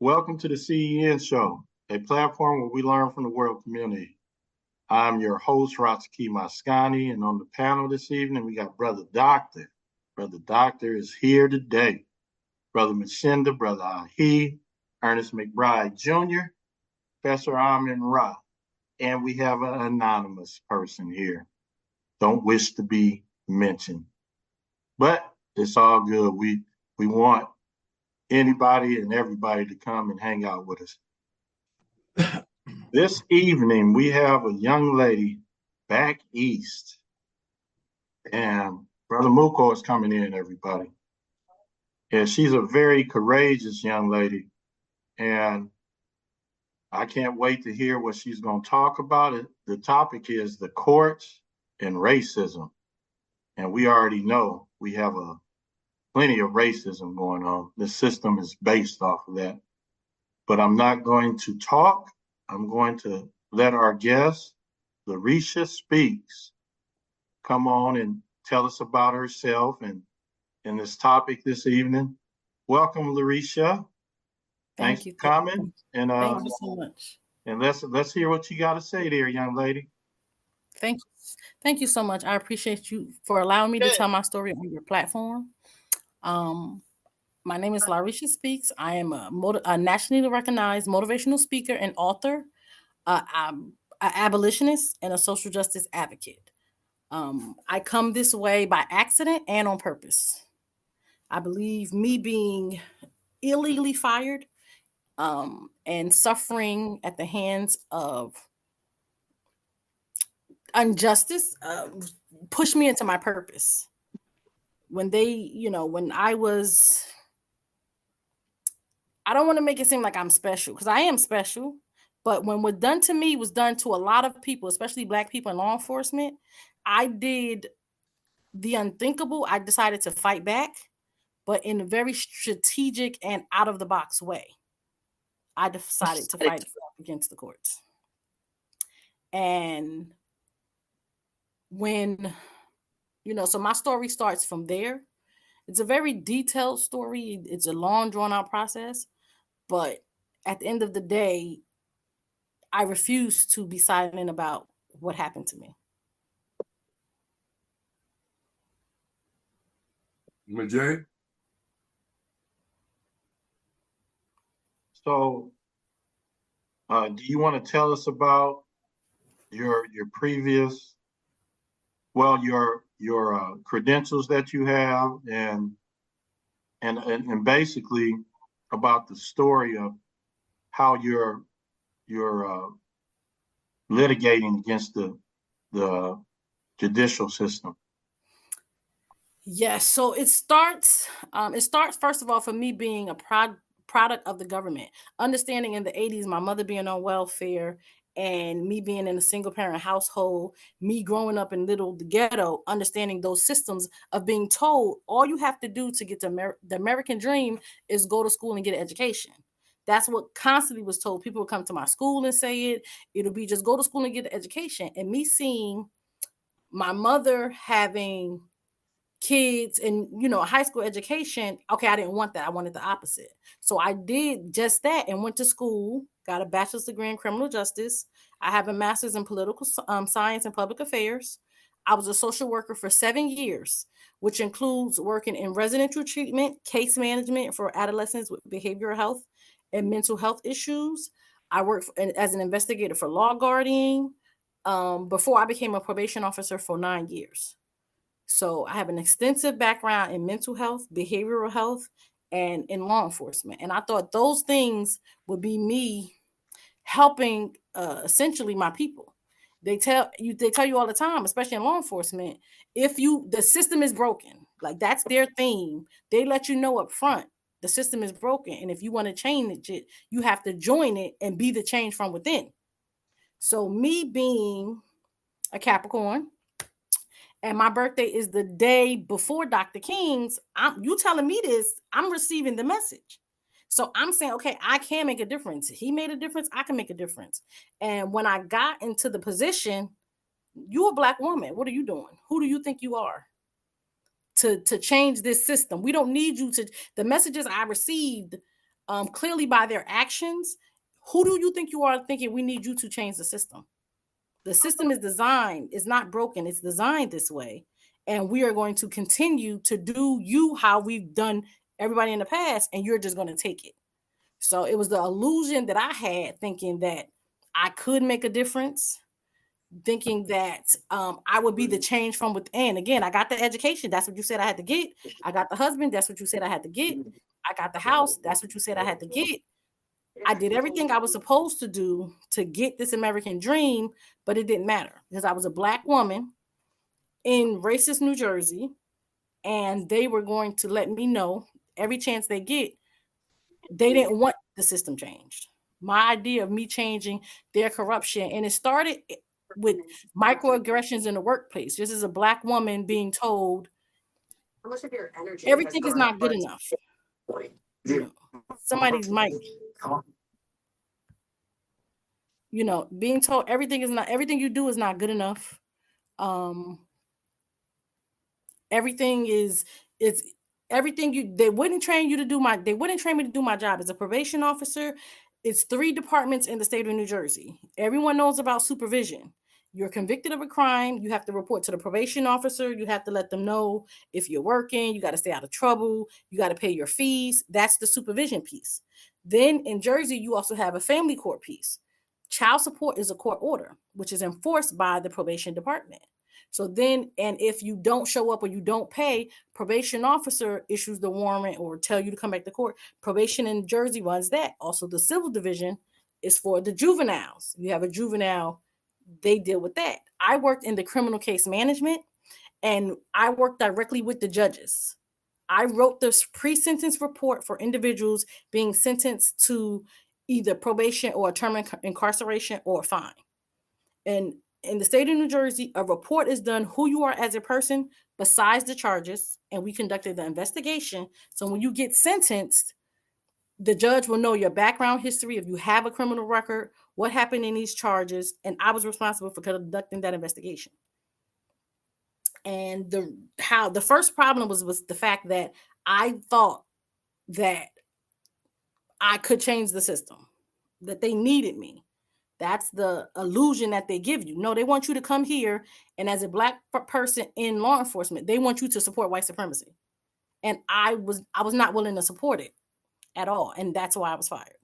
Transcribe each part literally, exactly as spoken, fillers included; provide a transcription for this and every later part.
Welcome to the C E N Show, a platform where we learn from the world community. I'm your host, Ratsaki Maskani, and on the panel this evening, we got Brother Doctor. Brother Doctor is here today. Brother Machinda, Brother Ahi, Ernest McBride Junior, Professor Amin Ra, and we have an anonymous person here. Don't wish to be mentioned. But it's all good. We we want anybody and everybody to come and hang out with us. This evening, we have a young lady back east, and Brother Muko is coming in, everybody. And she's a very courageous young lady, and I can't wait to hear what she's going to talk about. It. The topic is the courts and racism, and we already know we have a plenty of racism going on. The system is based off of that. But I'm not going to talk. I'm going to let our guest, Larisha Speaks, come on and tell us about herself and, and this topic this evening. Welcome, Larisha. Thank Thanks you. for coming. And uh, Thank you so much. And let's let's hear what you got to say there, young lady. Thank you. Thank you so much. I appreciate you for allowing me to tell my story on your platform. Um, my name is Larisha Speaks. I am a, motiv- a nationally recognized motivational speaker and author. Uh, I'm an abolitionist and a social justice advocate. Um, I come this way by accident and on purpose. I believe me being illegally fired um, and suffering at the hands of injustice uh, pushed me into my purpose. When they, you know, when I was, I don't want to make it seem like I'm special because I am special. But when what done to me was done to a lot of people, especially Black people in law enforcement, I did the unthinkable. I decided to fight back, but in a very strategic and out of the box way. I decided to fight against the courts. And when, you know, so my story starts from there. It's a very detailed story. It's a long, drawn out process. But at the end of the day, I refuse to be silent about what happened to me. Majay? So, uh, do you want to tell us about your your previous, well, your your uh, credentials that you have, and and and and basically about the story of how you're you're uh, litigating against the the judicial system? Yes, so it starts. Um, it starts first of all for me being a prod, product of the government. Understanding in the eighties, my mother being on welfare and me being in a single parent household, me growing up in little the ghetto, understanding those systems of being told all you have to do to get to Amer- the American dream is go to school and get an education. That's what constantly was told. People would come to my school and say it. It'll be just go to school and get an education. And me seeing my mother having kids and, you know, a high school education. Okay, I didn't want that. I wanted the opposite. So I did just that and went to school, got a bachelor's degree in criminal justice. I have a master's in political um, science and public affairs. I was a social worker for seven years, which includes working in residential treatment, case management for adolescents with behavioral health and mental health issues. I worked for, as an investigator for law guarding um, before I became a probation officer for nine years. So I have an extensive background in mental health, behavioral health, and in law enforcement. And I thought those things would be me helping uh, essentially my people. They tell you, they tell you all the time, especially in law enforcement, if you the system is broken, like that's their theme. They let you know up front the system is broken, and if you want to change it, you have to join it and be the change from within. So me being a Capricorn, and my birthday is the day before Doctor King's, I'm, you telling me this, I'm receiving the message. So I'm saying, okay, I can make a difference. He made a difference. I can make a difference. And when I got into the position, you're a Black woman. What are you doing? Who do you think you are to, to change this system? We don't need you to. The messages I received um, clearly by their actions. Who do you think you are thinking we need you to change the system? The system is designed, it's not broken, it's designed this way. And we are going to continue to do you how we've done everybody in the past, and you're just going to take it. So it was the illusion that I had, thinking that I could make a difference, thinking that um, I would be the change from within. Again, I got the education. That's what you said I had to get. I got the husband. That's what you said I had to get. I got the house. That's what you said I had to get. I did everything I was supposed to do to get this American dream, but it didn't matter because I was a Black woman in racist New Jersey, and they were going to let me know every chance they get they didn't want the system changed. My idea of me changing their corruption, and it started with microaggressions in the workplace. This is a Black woman being told How much of your energy has everything is gone not good towards- enough. You know, somebody's mic. You know, being told everything is not everything you do is not good enough. Um, everything is it's everything you they wouldn't train you to do my they wouldn't train me to do my job as a probation officer. It's three departments in the state of New Jersey. Everyone knows about supervision. You're convicted of a crime, you have to report to the probation officer, you have to let them know if you're working, you got to stay out of trouble, you got to pay your fees. That's the supervision piece. Then in Jersey, you also have a family court piece. Child support is a court order, which is enforced by the probation department. So then, and if you don't show up or you don't pay, probation officer issues the warrant or tell you to come back to court. Probation in Jersey runs that. Also, the civil division is for the juveniles. You have a juvenile, they deal with that. I worked in the criminal case management, and I worked directly with the judges. I wrote this pre-sentence report for individuals being sentenced to either probation or a term of incarceration or a fine. And in the state of New Jersey, a report is done who you are as a person besides the charges, and we conducted the investigation. So when you get sentenced, the judge will know your background history, if you have a criminal record, what happened in these charges, and I was responsible for conducting that investigation. And the how the first problem was was the fact that I thought that I could change the system, that they needed me. That's the illusion that they give you. No, they want you to come here, and as a Black person in law enforcement, they want you to support white supremacy. And I was I was not willing to support it at all, and that's why I was fired.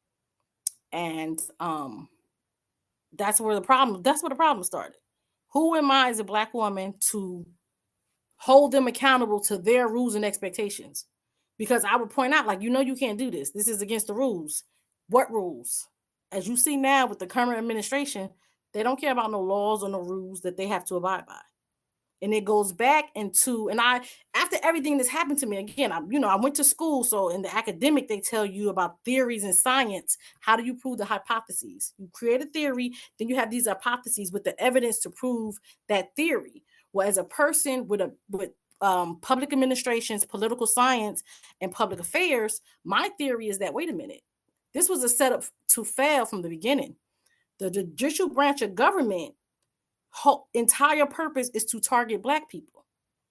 And um, that's where the problem. That's where the problem started. Who am I as a Black woman to hold them accountable to their rules and expectations? Because I would point out, like, you know, you can't do this. This is against the rules. What rules? As you see now with the current administration, they don't care about no laws or no rules that they have to abide by. And it goes back into, and I, after everything that's happened to me, again, I, you know, I went to school. So in the academic, they tell you about theories and science. How do you prove the hypotheses? You create a theory, then you have these hypotheses with the evidence to prove that theory. Well, as a person with a, with um, public administrations, political science, and public affairs, my theory is that, wait a minute, this was a setup to fail from the beginning. The judicial branch of government whole entire purpose is to target Black people.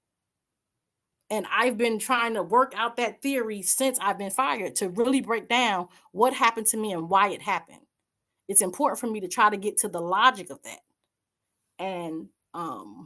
And I've been trying to work out that theory since I've been fired to really break down what happened to me and why it happened. It's important for me to try to get to the logic of that. And um,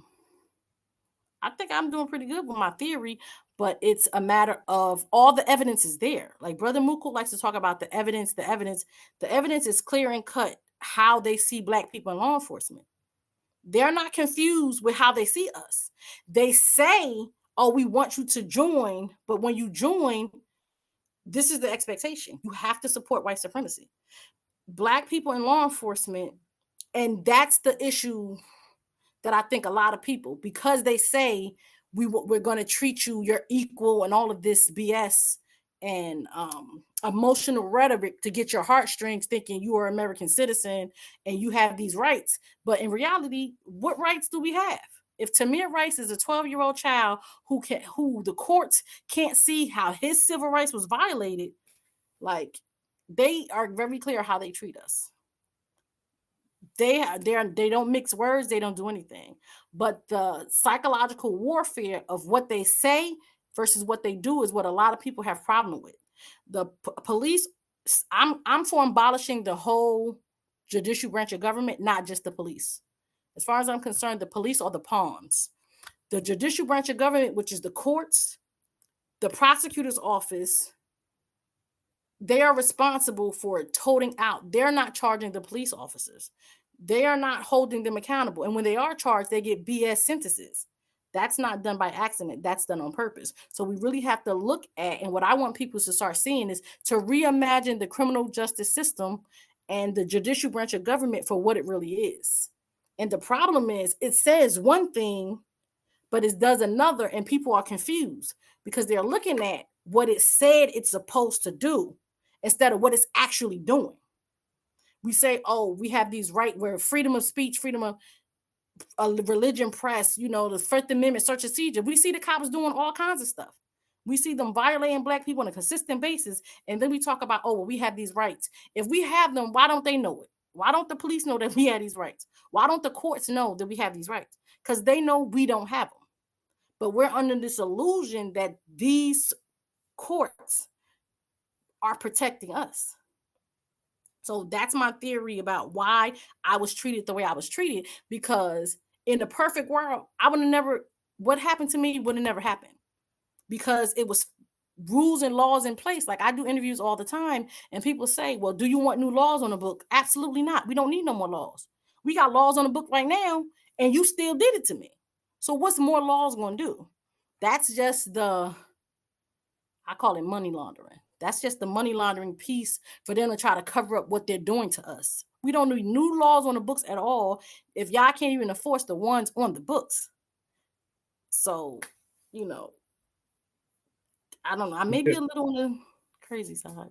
I think I'm doing pretty good with my theory, but it's a matter of all the evidence is there. Like Brother Mukul likes to talk about the evidence, the evidence, the evidence is clear and cut how they see Black people in law enforcement. They're not confused with how they see us. They say, oh, we want you to join, but when you join, this is the expectation. You have to support white supremacy. Black people in law enforcement, and that's the issue that I think a lot of people, because they say we we're going to treat you, you're equal, and all of this B S and um, emotional rhetoric to get your heartstrings, thinking you are an American citizen and you have these rights. But in reality, what rights do we have? If Tamir Rice is a twelve-year-old child who can, who the courts can't see how his civil rights was violated, like they are very clear how they treat us. They they they don't mix words. They don't do anything. But the psychological warfare of what they say versus what they do is what a lot of people have problem with. The p- police, I'm I'm for abolishing the whole judicial branch of government, not just the police. As far as I'm concerned, the police are the pawns. The judicial branch of government, which is the courts, the prosecutor's office, they are responsible for toting out. They're not charging the police officers. They are not holding them accountable. And when they are charged, they get B S sentences. That's not done by accident. That's done on purpose. So we really have to look at, and what I want people to start seeing is to reimagine the criminal justice system and the judicial branch of government for what it really is. And the problem is it says one thing, but it does another, and people are confused because they're looking at what it said it's supposed to do instead of what it's actually doing. We say, oh, we have these rights where freedom of speech, freedom of uh, religion, press, you know, the First Amendment, search and seizure. We see the cops doing all kinds of stuff. We see them violating Black people on a consistent basis. And then we talk about, oh, well, we have these rights. If we have them, why don't they know it? Why don't the police know that we have these rights? Why don't the courts know that we have these rights? Because they know we don't have them. But we're under this illusion that these courts are protecting us. So that's my theory about why I was treated the way I was treated, because in the perfect world, I would have never, what happened to me would have never happened because it was rules and laws in place. Like I do interviews all the time and people say, well, do you want new laws on the book? Absolutely not. We don't need no more laws. We got laws on the book right now and you still did it to me. So what's more laws going to do? That's just the, I call it money laundering. That's just the money laundering piece for them to try to cover up what they're doing to us. We don't need new laws on the books at all if y'all can't even enforce the ones on the books. So, you know, I don't know. I may be a little on the crazy side.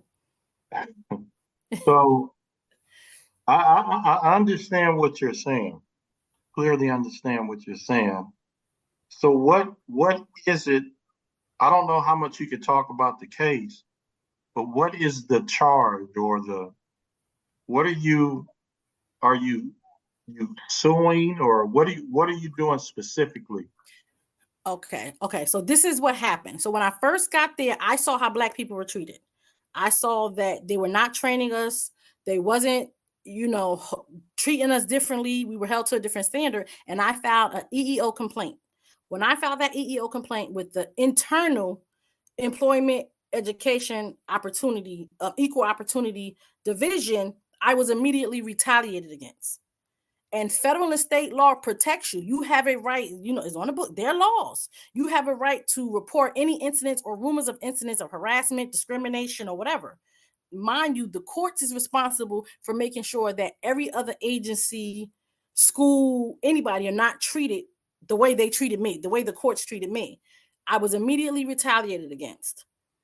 So I, I, I understand what you're saying. Clearly understand what you're saying. So what what is it? I don't know how much you could talk about the case, but what is the charge or the what are you are you you suing or what are you what are you doing specifically? Okay. Okay. So this is what happened. So when I first got there, I saw how Black people were treated. I saw that they were not training us. They wasn't, you know, treating us differently. We were held to a different standard. And I filed an E E O complaint. When I filed that E E O complaint with the internal employment education opportunity, uh, equal opportunity division, I was immediately retaliated against. And federal and state law protects you. You have a right, you know, it's on the book. There are laws. You have a right to report any incidents or rumors of incidents of harassment, discrimination, or whatever. Mind you, the courts is responsible for making sure that every other agency, school, anybody are not treated the way they treated me, the way the courts treated me. I was immediately retaliated against.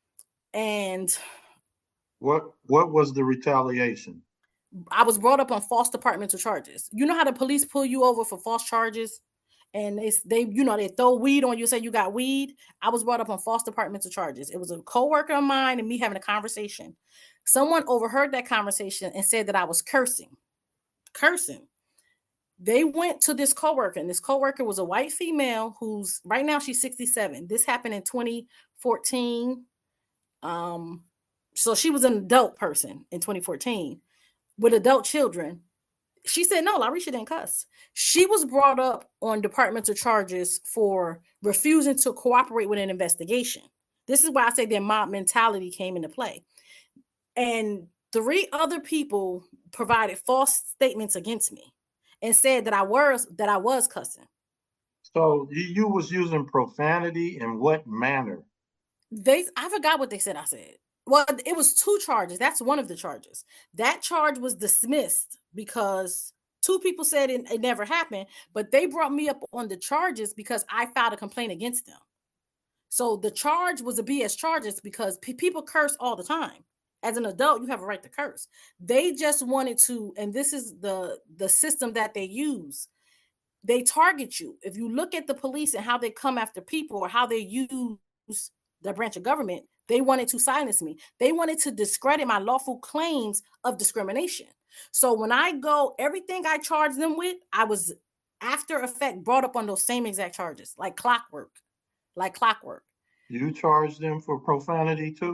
And what what was the retaliation? I was brought up on false departmental charges. You know how the police pull you over for false charges? And it's they, you know, they throw weed on you, say you got weed. I was brought up on false departmental charges. It was a coworker of mine and me having a conversation. Someone overheard that conversation and said that I was cursing. Cursing. They went to this coworker, and this coworker was a white female who's right now she's sixty-seven. This happened in twenty fourteen. Um, so she was an adult person in twenty fourteen with adult children. She said, no, Larisha didn't cuss. She was brought up on departmental charges for refusing to cooperate with an investigation. This is why I say their mob mentality came into play. And three other people provided false statements against me and said that I was that I was cussing. So you, you was using profanity in what manner? They I forgot what they said I said. Well, it was two charges. That's one of the charges. That charge was dismissed because two people said it, it never happened, but they brought me up on the charges because I filed a complaint against them. So the charge was a B S charges because p- people curse all the time. As an adult, you have a right to curse. They just wanted to, and this is the, the system that they use. They target you. If you look at the police and how they come after people or how they use the branch of government, they wanted to silence me. They wanted to discredit my lawful claims of discrimination. So when I go, everything I charged them with, I was after effect brought up on those same exact charges, like clockwork, like clockwork. You charged them for profanity too?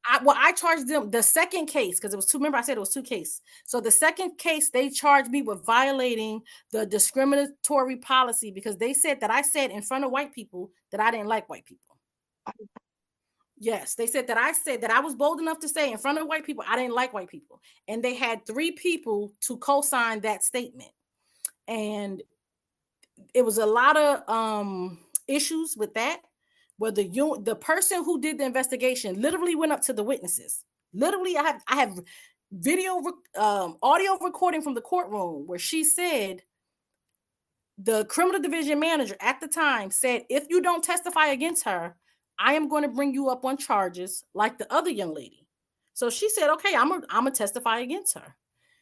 I, well, I charged them the second case because it was two. Remember, I said it was two cases. So the second case, they charged me with violating the discriminatory policy because they said that I said in front of white people that I didn't like white people. Yes, they said that I said that I was bold enough to say in front of white people I didn't like white people, and they had three people to co-sign that statement, and it was a lot of um, issues with that. Where the the person who did the investigation literally went up to the witnesses. Literally, I have I have video um, audio recording from the courtroom where she said the criminal division manager at the time said, if you don't testify against her, I am going to bring you up on charges like the other young lady. So she said, okay, I'm gonna I'm gonna testify against her.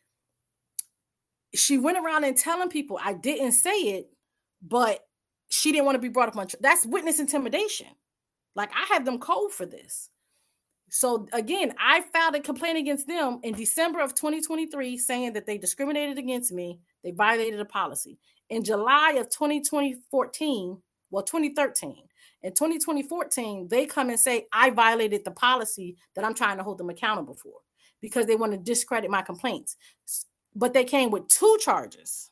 She went around and telling people I didn't say it, but she didn't want to be brought up on charges. That's witness intimidation. Like, I have them code for this. So again, I filed a complaint against them in December of twenty twenty-three saying that they discriminated against me. They violated a policy. In July of twenty fourteen, well, twenty thirteen, in twenty fourteen, they come and say I violated the policy that I'm trying to hold them accountable for because they want to discredit my complaints. But they came with two charges.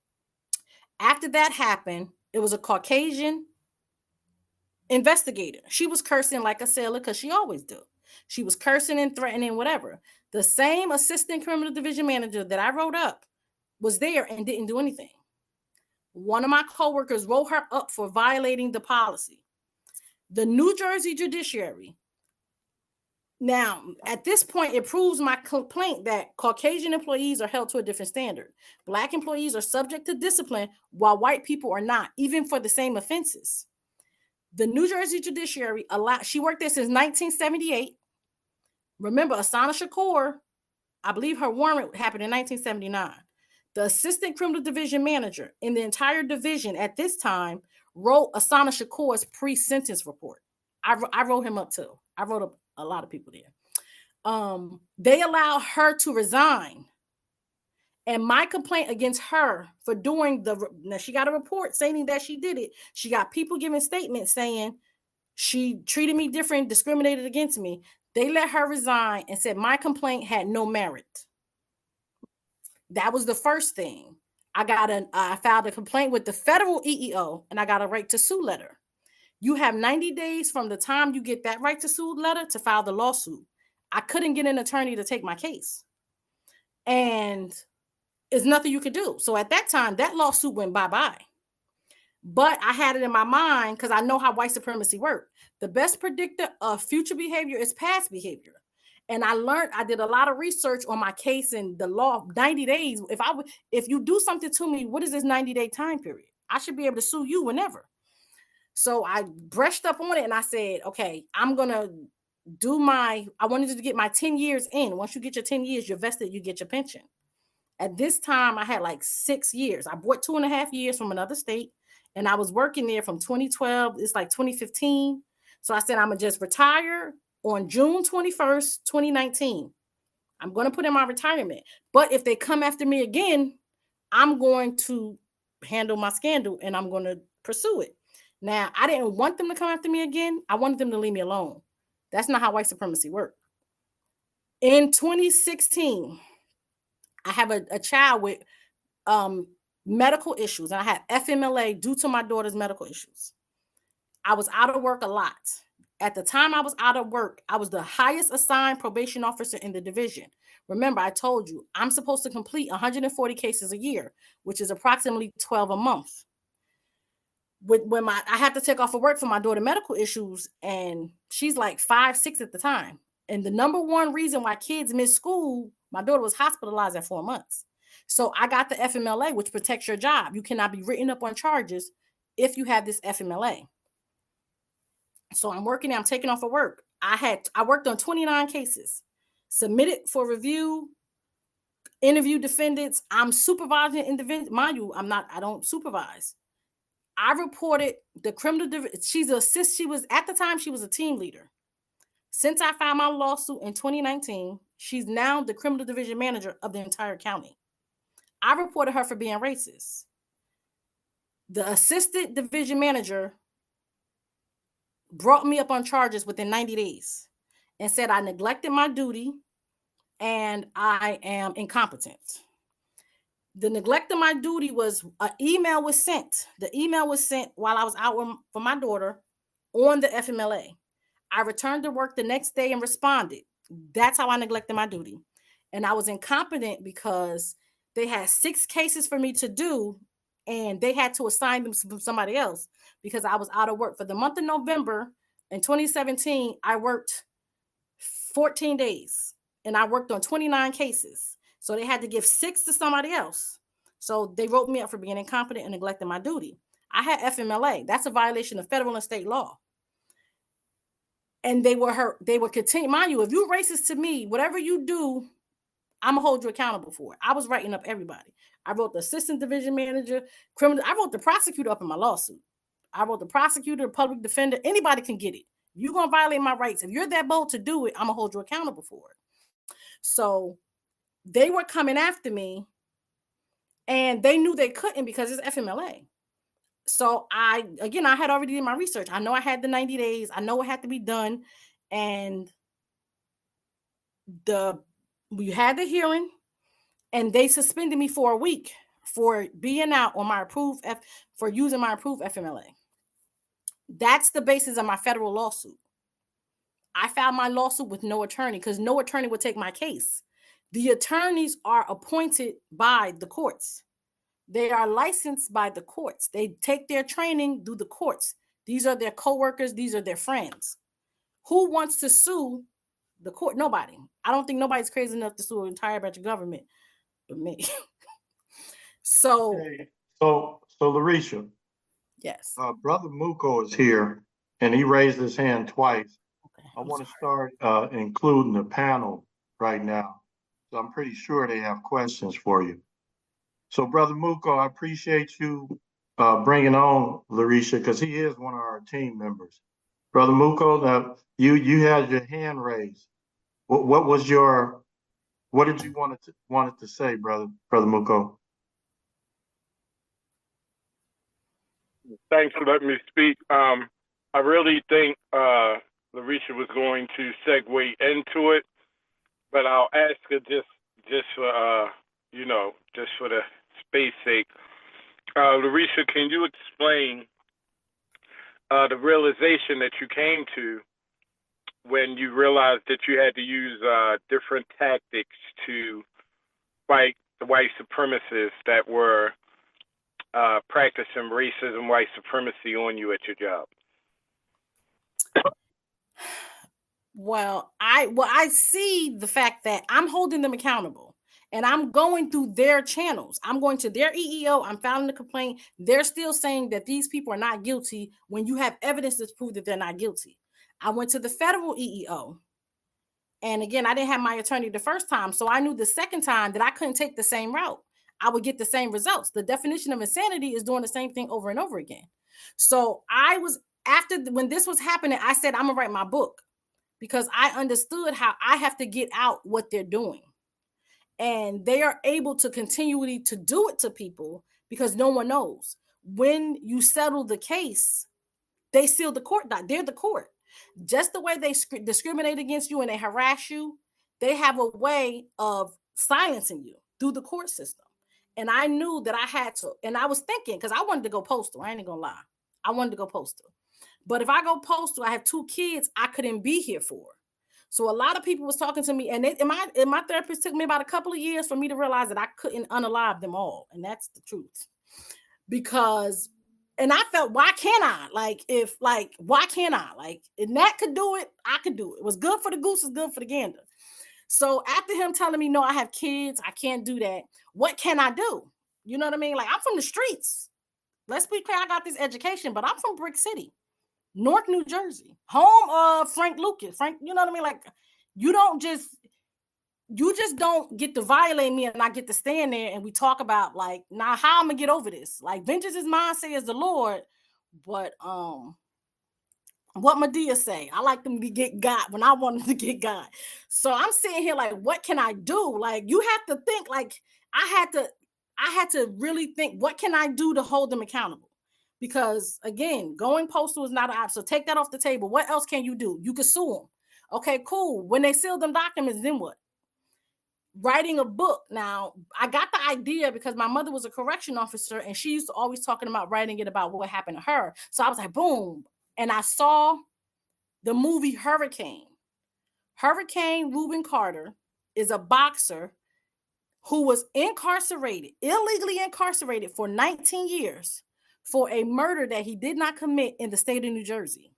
After that happened, it was a Caucasian investigator. She was cursing like a sailor because she always do. She was cursing and threatening, whatever. The same assistant criminal division manager that I wrote up was there and didn't do anything. One of my coworkers wrote her up for violating the policy. The New Jersey judiciary. Now, at this point, it proves my complaint that Caucasian employees are held to a different standard. Black employees are subject to discipline while white people are not, even for the same offenses. The New Jersey judiciary allowed, she worked there since nineteen seventy-eight. Remember, Asana Shakur, I believe her warrant happened in nineteen seventy-nine. The assistant criminal division manager in the entire division at this time wrote Asana Shakur's pre-sentence report. I, I wrote him up too. I wrote up a lot of people there. Um, they allowed her to resign. And my complaint against her for doing the, now she got a report saying that she did it. She got people giving statements saying she treated me different, discriminated against me. They let her resign and said my complaint had no merit. That was the first thing. I got an, I filed a complaint with the federal E E O and I got a right to sue letter. You have ninety days from the time you get that right to sue letter to file the lawsuit. I couldn't get an attorney to take my case. And there's nothing you could do. So at that time, that lawsuit went bye-bye. But I had it in my mind because I know how white supremacy works. The best predictor of future behavior is past behavior. And I learned, I did a lot of research on my case and the law, ninety days. If I would, if you do something to me, what is this ninety day time period? I should be able to sue you whenever. So I brushed up on it and I said, okay, I'm going to do my, I wanted to get my ten years in. Once you get your ten years, you're vested, you get your pension. At this time, I had like six years. I bought two and a half years from another state and I was working there from twenty twelve. It's like twenty fifteen. So I said, I'm going to just retire on June twenty-first, twenty nineteen. I'm going to put in my retirement. But if they come after me again, I'm going to handle my scandal and I'm going to pursue it. Now, I didn't want them to come after me again. I wanted them to leave me alone. That's not how white supremacy works. In twenty sixteen, I have a, a child with um, medical issues, and I had F M L A due to my daughter's medical issues. I was out of work a lot. At the time I was out of work, I was the highest assigned probation officer in the division. Remember, I told you, I'm supposed to complete one hundred forty cases a year, which is approximately twelve a month. When my I had to take off of work for my daughter's medical issues, and she's like five, six at the time. And the number one reason why kids miss school, my daughter was hospitalized at four months. So I got the F M L A, which protects your job. You cannot be written up on charges if you have this F M L A. So I'm working, I'm taking off of work. I had I worked on twenty-nine cases, submitted for review, interview defendants. I'm supervising individuals. Mind you, I'm not, I don't supervise. I reported the criminal division. She's a sis. She was at the time, she was a team leader. Since I filed my lawsuit in twenty nineteen, she's now the criminal division manager of the entire county. I reported her for being racist. The assistant division manager brought me up on charges within ninety days. and said I neglected my duty and I am incompetent. The neglect of my duty was an email was sent. The email was sent while I was out for my daughter on the F M L A. I returned to work the next day and responded. That's how I neglected my duty. And I was incompetent because they had six cases for me to do, and they had to assign them to somebody else because I was out of work. For the month of November in twenty seventeen, I worked fourteen days, and I worked on twenty-nine cases. So they had to give six to somebody else. So they wrote me up for being incompetent and neglecting my duty. I had F M L A. That's a violation of federal and state law. And they were hurt. They were continue. Mind you, if you're racist to me, whatever you do, I'm gonna hold you accountable for it. I was writing up everybody. I wrote the assistant division manager, criminal. I wrote the prosecutor up in my lawsuit. I wrote the prosecutor, the public defender. Anybody can get it. You're gonna violate my rights. If you're that bold to do it, I'm gonna hold you accountable for it. So they were coming after me, and they knew they couldn't because it's F M L A. So I, again, I had already did my research. I know I had the ninety days. I know it had to be done. And the we had the hearing, and they suspended me for a week for being out on my approved F for using my approved F M L A. That's the basis of my federal lawsuit. I filed my lawsuit with no attorney because no attorney would take my case. The attorneys are appointed by the courts. They are licensed by the courts. They take their training through the courts. These are their coworkers. These are their friends. Who wants to sue the court? Nobody. I don't think nobody's crazy enough to sue an entire bunch of government but me. so, Okay. So, so Larisha, yes. uh, Brother Muko is here, and he raised his hand twice. Okay, I I'm want to sorry. start uh, including the panel right now. So I'm pretty sure they have questions for you. So, Brother Muko, I appreciate you uh, bringing on Larisha because he is one of our team members. Brother Muko, now you you had your hand raised. What what was your what did you want to wanted to say, brother Brother Muko? Thanks for letting me speak. Um, I really think uh, Larisha was going to segue into it, but I'll ask her just just for uh, you know just for the space sake. Uh, Larisha, can you explain uh, the realization that you came to when you realized that you had to use uh, different tactics to fight the white supremacists that were uh, practicing racism, white supremacy on you at your job? Well, I well, I see the fact that I'm holding them accountable. And I'm going through their channels. I'm going to their E E O. I'm filing a complaint. They're still saying that these people are not guilty when you have evidence to prove that they're not guilty. I went to the federal E E O. And again, I didn't have my attorney the first time. So I knew the second time that I couldn't take the same route. I would get the same results. The definition of insanity is doing the same thing over and over again. So I was, after when this was happening, I said, I'm going to write my book because I understood how I have to get out what they're doing. And they are able to continually to do it to people because no one knows. When you settle the case, they seal the court. They're the court. Just the way they sc- discriminate against you and they harass you, they have a way of silencing you through the court system. And I knew that I had to, and I was thinking, because I wanted to go postal. I ain't gonna lie. I wanted to go postal. But if I go postal, I have two kids I couldn't be here for. So a lot of people was talking to me, and, it, and, my, and my therapist took me about a couple of years for me to realize that I couldn't unalive them all. And that's the truth. Because, and I felt, why can't I? Like, if, like, why can't I? Like, if Nat could do it, I could do it. It was good for the goose, it's good for the gander. So after him telling me, no, I have kids, I can't do that. What can I do? You know what I mean? Like, I'm from the streets. Let's be clear, I got this education, but I'm from Brick City. Newark, New Jersey, home of Frank Lucas. Frank, you know what I mean? Like, you don't just, you just don't get to violate me and I get to stand there and we talk about like, now how I'm gonna get over this? Like, vengeance is mine, says the Lord. But um, what Medea say? I like them to get God when I want them to get God. So I'm sitting here like, what can I do? Like, you have to think. Like, I had to, I had to really think, what can I do to hold them accountable? Because again, going postal is not an option. So take that off the table. What else can you do? You could sue them. Okay, cool. When they sealed them documents, then what? Writing a book. Now, I got the idea because my mother was a correction officer and she used to always talking about writing it about what happened to her. So I was like, boom. And I saw the movie Hurricane. Hurricane Reuben Carter is a boxer who was incarcerated, illegally incarcerated for nineteen years for a murder that he did not commit in the state of New Jersey.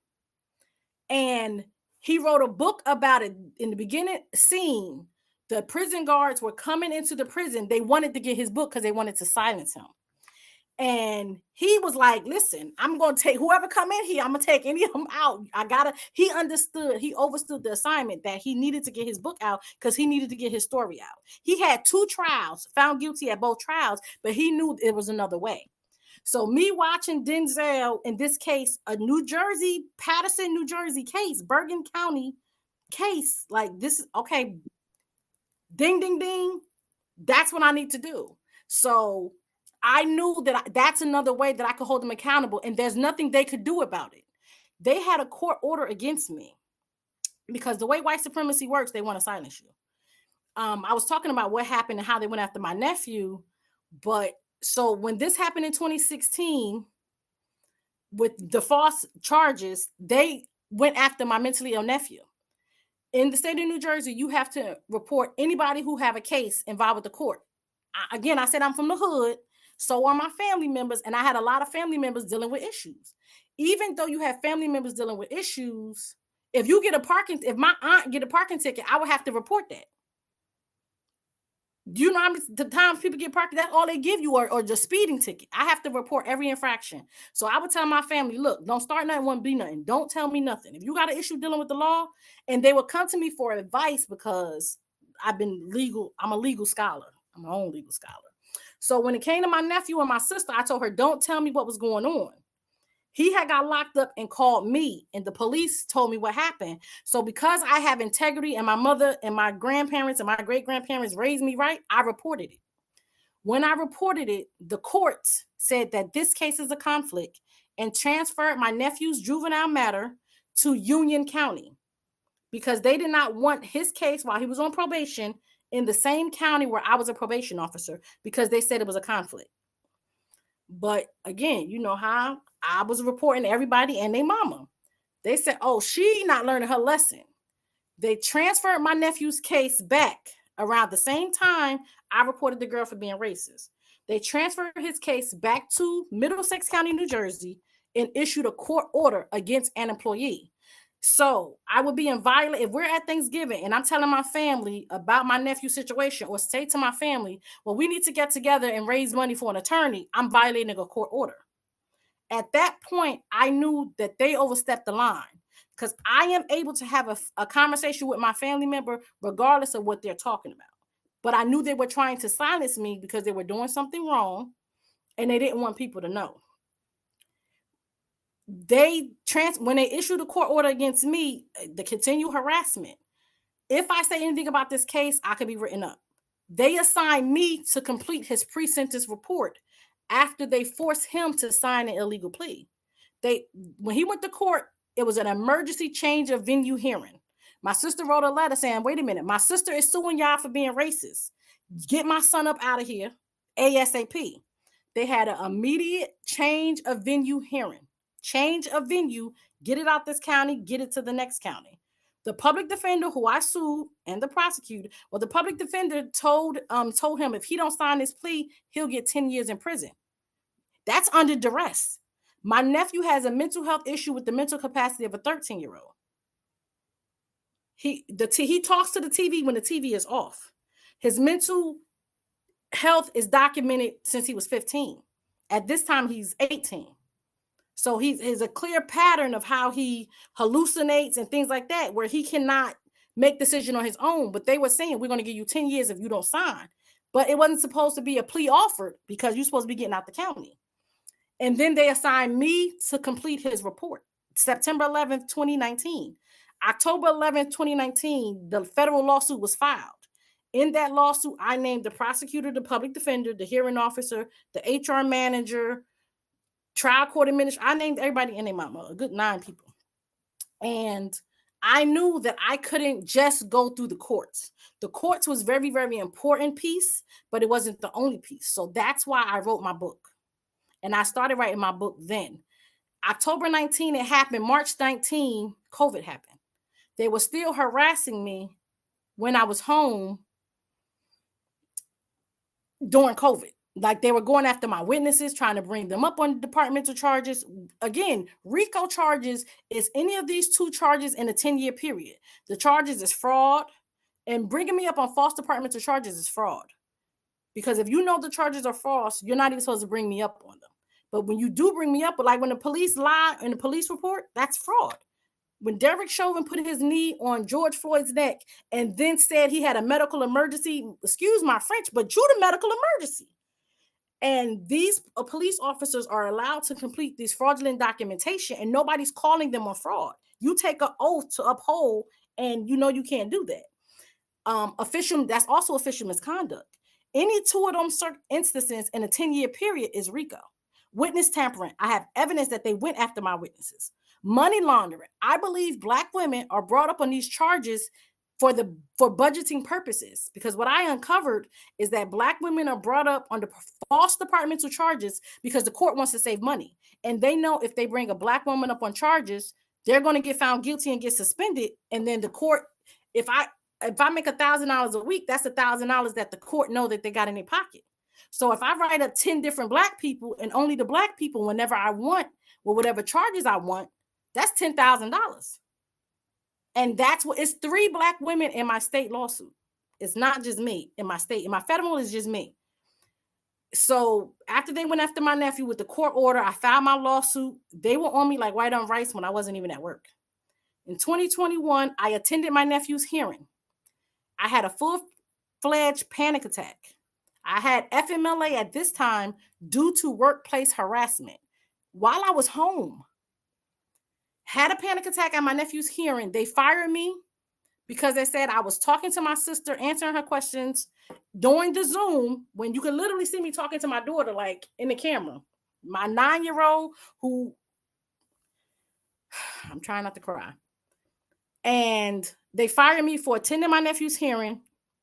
And he wrote a book about it. In the beginning scene, the prison guards were coming into the prison. They wanted to get his book because they wanted to silence him. And he was like, listen, I'm going to take whoever come in here, I'm going to take any of them out. I got to, he understood, he overstood the assignment that he needed to get his book out because he needed to get his story out. He had two trials, found guilty at both trials, but he knew it was another way. So me watching Denzel, in this case, a New Jersey, Patterson, New Jersey case, Bergen County case, like this is, okay, ding, ding, ding, that's what I need to do. So I knew that I, that's another way that I could hold them accountable, and there's nothing they could do about it. They had a court order against me because the way white supremacy works, they want to silence you. Um, I was talking about what happened and how they went after my nephew, but so when this happened in twenty sixteen with the false charges, they went after my mentally ill nephew. In the state of New Jersey, you have to report anybody who have a case involved with the court. I, again, I said I'm from the hood, so are my family members, and I had a lot of family members dealing with issues. Even though you have family members dealing with issues, if you get a parking, if my aunt get a parking ticket, I would have to report that. Do you know how many the times people get parked? That's all they give you, or, or just speeding ticket. I have to report every infraction. So I would tell my family, look, don't start nothing, won't be nothing. Don't tell me nothing. If you got an issue dealing with the law, and they would come to me for advice because I've been legal. I'm a legal scholar. I'm my own legal scholar. So when it came to my nephew and my sister, I told her, don't tell me what was going on. He had got locked up and called me, and the police told me what happened. So because I have integrity and my mother and my grandparents and my great-grandparents raised me right, I reported it. When I reported it, the courts said that this case is a conflict and transferred my nephew's juvenile matter to Union County because they did not want his case while he was on probation in the same county where I was a probation officer because they said it was a conflict. But again, you know how I was reporting to everybody and their mama. They said, oh, she not learning her lesson. They transferred my nephew's case back around the same time I reported the girl for being racist. They transferred his case back to Middlesex County, New Jersey, and issued a court order against an employee. So I would be in violation if we're at Thanksgiving and I'm telling my family about my nephew's situation, or say to my family, well, we need to get together and raise money for an attorney. I'm violating a court order. At that point, I knew that they overstepped the line because I am able to have a, a conversation with my family member regardless of what they're talking about. But I knew they were trying to silence me because they were doing something wrong and they didn't want people to know. They trans when they issued a court order against me, the continued harassment. If I say anything about this case, I could be written up. They assigned me to complete his pre-sentence report after they forced him to sign an illegal plea. They when he went to court, it was an emergency change of venue hearing. My sister wrote a letter saying, wait a minute, my sister is suing y'all for being racist. Get my son up out of here ASAP. They had an immediate change of venue hearing. Change of venue, get it out this county, get it to the next county. The public defender who I sued and the prosecutor, well, the public defender told um told him if he don't sign this plea, he'll get ten years in prison. That's under duress. My nephew has a mental health issue with the mental capacity of a thirteen-year-old. He the t- he talks to the T V when the T V is off. His mental health is documented since he was fifteen. At this time, he's eighteen. So he's, he's a clear pattern of how he hallucinates and things like that, where he cannot make decision on his own. But they were saying, we're going to give you ten years if you don't sign. But it wasn't supposed to be a plea offered because you're supposed to be getting out the county. And then they assigned me to complete his report. September eleventh, twenty nineteen. October eleventh, twenty nineteen, the federal lawsuit was filed. In that lawsuit, I named the prosecutor, the public defender, the hearing officer, the H R manager, trial court administrator. I named everybody and their mama, a good nine people. And I knew that I couldn't just go through the courts. The courts was very, very important piece, but it wasn't the only piece. So that's why I wrote my book. And I started writing my book then. October nineteenth, it happened. March nineteenth, COVID happened. They were still harassing me when I was home during COVID. Like they were going after my witnesses, trying to bring them up on departmental charges. Again, RICO charges is any of these two charges in a ten-year period. The charges is fraud, and bringing me up on false departmental charges is fraud. Because if you know the charges are false, you're not even supposed to bring me up on them. But when you do bring me up, like when the police lie in the police report, that's fraud. When Derek Chauvin put his knee on George Floyd's neck and then said he had a medical emergency, excuse my French, but due to medical emergency. And these uh, police officers are allowed to complete this fraudulent documentation and nobody's calling them on fraud. You take an oath to uphold and you know you can't do that. Um, official, that's also official misconduct. Any two of them instances in a ten-year period is RICO. Witness tampering. I have evidence that they went after my witnesses. Money laundering. I believe Black women are brought up on these charges for the for budgeting purposes, because what I uncovered is that Black women are brought up under false departmental charges because the court wants to save money. And they know if they bring a Black woman up on charges, they're going to get found guilty and get suspended. And then the court, if I if I make a thousand dollars a week, that's a thousand dollars that the court know that they got in their pocket. So if I write up ten different Black people and only the Black people whenever I want, with whatever charges I want, that's ten thousand dollars. And that's what it's three Black women in my state lawsuit. It's not just me in my state. In my federal, it's just me. So after they went after my nephew with the court order, I filed my lawsuit. They were on me like white on rice when I wasn't even at work. In twenty twenty-one, I attended my nephew's hearing. I had a full-fledged panic attack. I had F M L A at this time due to workplace harassment while I was home. Had a panic attack at my nephew's hearing. They fired me because they said I was talking to my sister, answering her questions during the Zoom when you can literally see me talking to my daughter, like in the camera. My nine-year-old who, I'm trying not to cry. And they fired me for attending my nephew's hearing.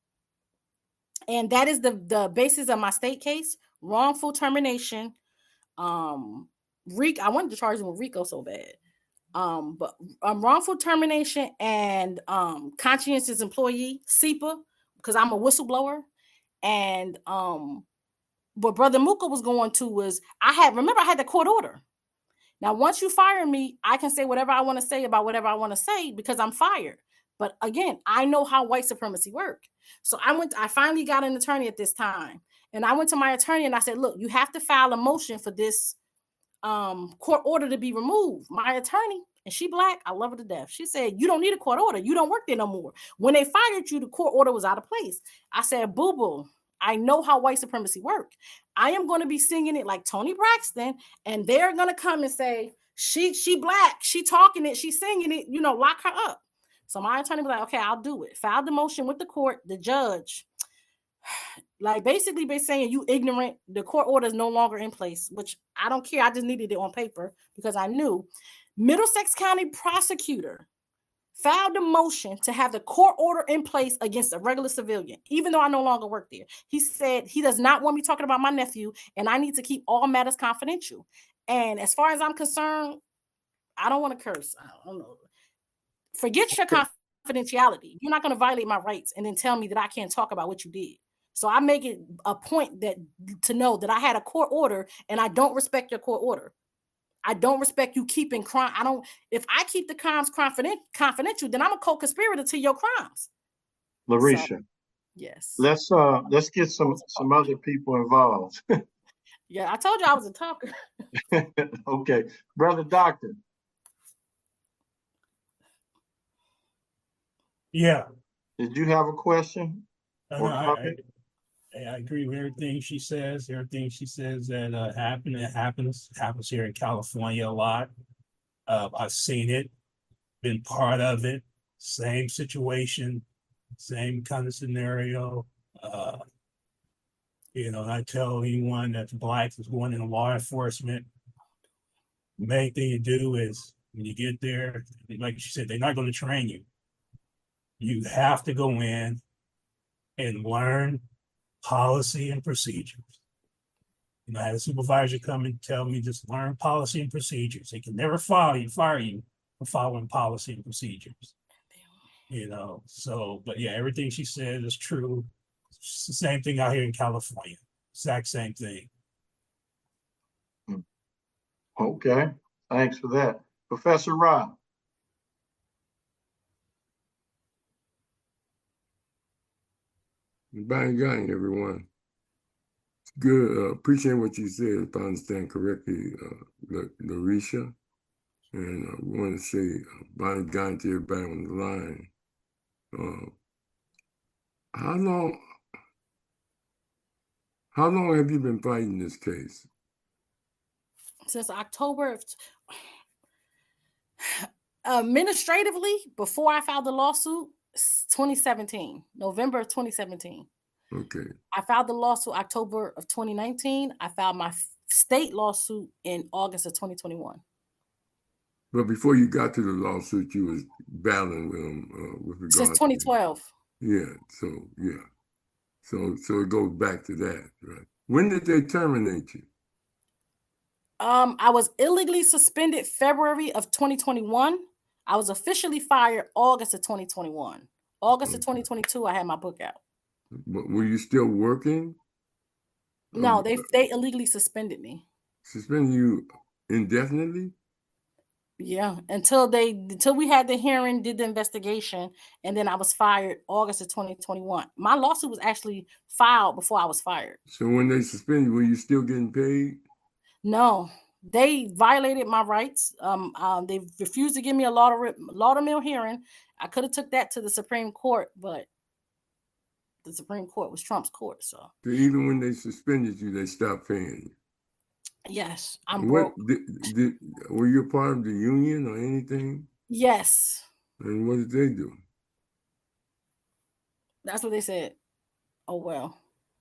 And that is the, the basis of my state case, wrongful termination. Um, RICO, I wanted to charge them with RICO so bad. Um, but um, wrongful termination and um, conscientious employee, S E P A, because I'm a whistleblower. And um, what Brother Muka was going to was, I had, remember I had the court order. Now, once you fire me, I can say whatever I want to say about whatever I want to say because I'm fired. But again, I know how white supremacy works. So I went, I finally got an attorney at this time. And I went to my attorney and I said, look, you have to file a motion for this um, court order to be removed. My attorney, and she Black, I love her to death. She said, you don't need a court order. You don't work there no more. When they fired you, the court order was out of place. I said, boo-boo, I know how white supremacy works. I am going to be singing it like Toni Braxton, and they're going to come and say, she, she Black, she talking it, she singing it, you know, lock her up. So my attorney was like, okay, I'll do it. Filed the motion with the court, the judge, like basically been saying you ignorant, the court order is no longer in place, which I don't care. I just needed it on paper because I knew. Middlesex County prosecutor filed a motion to have the court order in place against a regular civilian, even though I no longer work there. He said he does not want me talking about my nephew, and I need to keep all matters confidential. And as far as I'm concerned, I don't want to curse. I don't know. Forget your confidentiality. You're not going to violate my rights and then tell me that I can't talk about what you did. So I make it a point that to know that I had a court order and I don't respect your court order. I don't respect you keeping crime. I don't, if I keep the crimes confidential, then I'm a co-conspirator to your crimes. Larisha. So, yes. Let's uh let's get some some other people involved. Yeah, I told you I was a talker. Okay. Brother Doctor. Yeah. Did you have a question? Uh, I, I, I agree with everything she says. Everything she says that uh, happened, it happens. It happens here in California a lot. Uh, I've seen it, been part of it. Same situation, same kind of scenario. Uh, you know, and I tell anyone that's Black is going into law enforcement, the main thing you do is When you get there, like she said, they're not going to train you. You have to go in and learn policy and procedures. You know, I had a supervisor come and tell me just learn policy and procedures. They can never fire you, fire you for following policy and procedures. You know, so, but yeah, everything she said is true. It's the same thing out here in California. Exact same thing. Okay, thanks for that. Professor Rob. Bang gang, everyone. It's good. Uh, appreciate what you said, if I understand correctly, uh, Larisha. And I want to say, uh, Bonnie gang to everybody on the line. Uh, how long, how long have you been fighting this case? Since October of administratively, before I filed the lawsuit, twenty seventeen, November of twenty seventeen. Okay. I filed the lawsuit October of twenty nineteen. I filed my state lawsuit in August of twenty twenty-one. But before you got to the lawsuit, you was battling with them uh, with regard since twenty twelve. To, yeah. So yeah. So so it goes back to that, right? When did they terminate you? Um, I was illegally suspended February of twenty twenty-one. I was officially fired August of twenty twenty-one. August okay. of twenty twenty-two, I had my book out. But were you still working? No, um, they they illegally suspended me. Suspended you indefinitely? Yeah, until they until we had the hearing, did the investigation, and then I was fired August of twenty twenty-one. My lawsuit was actually filed before I was fired. So when they suspended you, were you still getting paid? No, they violated my rights. Um, um, they refused to give me a lauder laudermill hearing. I could have took that to the Supreme Court, but the Supreme Court was Trump's court. So, so even when they suspended you, they stopped paying you. Yes, I'm what, broke. Did, did, were you a part of the union or anything? Yes. And what did they do? That's what they said. Oh, well.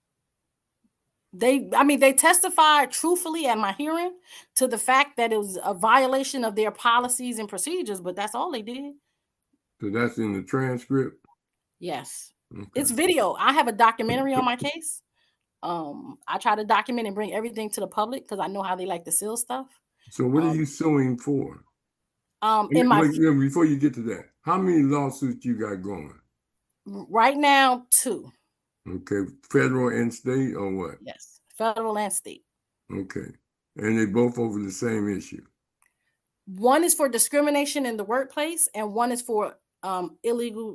They, I mean, they testified truthfully at my hearing to the fact that it was a violation of their policies and procedures, but that's all they did. So that's in the transcript? Yes. Okay. It's video. I have a documentary on my case. Um, I try to document and bring everything to the public because I know how they like to seal stuff. So what um, are you suing for? Um, in my Wait, before you get to that, how many lawsuits you got going? Right now, two. Okay, federal and state or what? Yes, federal and state. Okay, and they both over the same issue. One is for discrimination in the workplace, and one is for um, illegal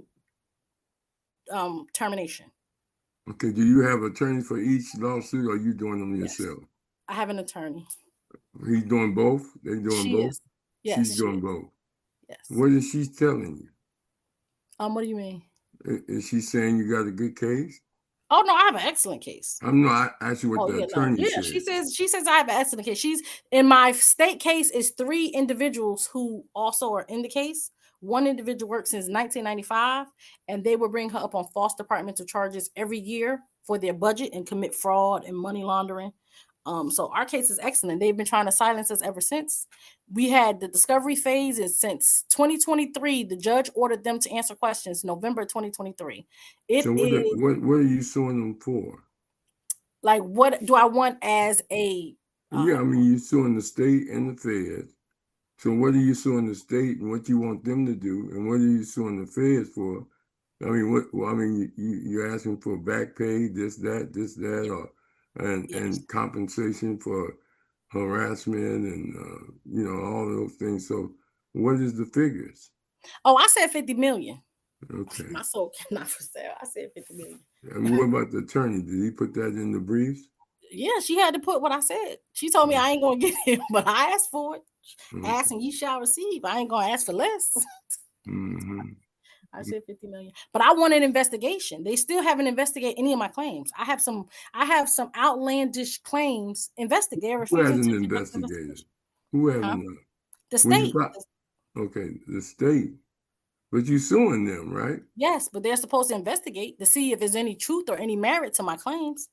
um, termination. Okay, do you have attorneys for each lawsuit, or are you doing them Yes. yourself? I have an attorney. He's doing both? They doing she both? Is. Yes, She's she doing is. both. Yes. What is she telling you? Um, what do you mean? Is she saying you got a good case? Oh no, I have an excellent case. I'm not asking what oh, the yeah, attorney no. Yeah, said. she says she says I have an excellent case. She's in my state case is three individuals who also are in the case. One individual worked since nineteen ninety-five, and they will bring her up on false departmental charges every year for their budget and commit fraud and money laundering. Um, so our case is excellent. They've been trying to silence us ever since. We had the discovery phase, and since twenty twenty-three, the judge ordered them to answer questions November twenty twenty-three. It so what, is, are, what, what are you suing them for? Like, what do I want as a... Um, yeah, I mean, you're suing the state and the feds. So what are you suing the state and what you want them to do? And what are you suing the feds for? I mean, what? Well, I mean, you, you're asking for back pay, this, that, this, that, or and yes. and compensation for harassment and, uh, you know, all those things. So what is the figures? Oh, I said fifty million. Okay. My soul cannot for sale. I said fifty million. And what about the attorney? Did he put that in the briefs? Yeah, she had to put what I said. She told me I ain't going to get it, but I asked for it. Okay. Ask and you shall receive. I ain't going to ask for less. Mm-hmm. I said fifty million, but I want an investigation. They still haven't investigated any of my claims. I have some, I have some outlandish claims investigated. Who hasn't investigated? Who hasn't? Huh? Uh, the state. Okay, the state. But you suing them, right? Yes, but they're supposed to investigate to see if there's any truth or any merit to my claims.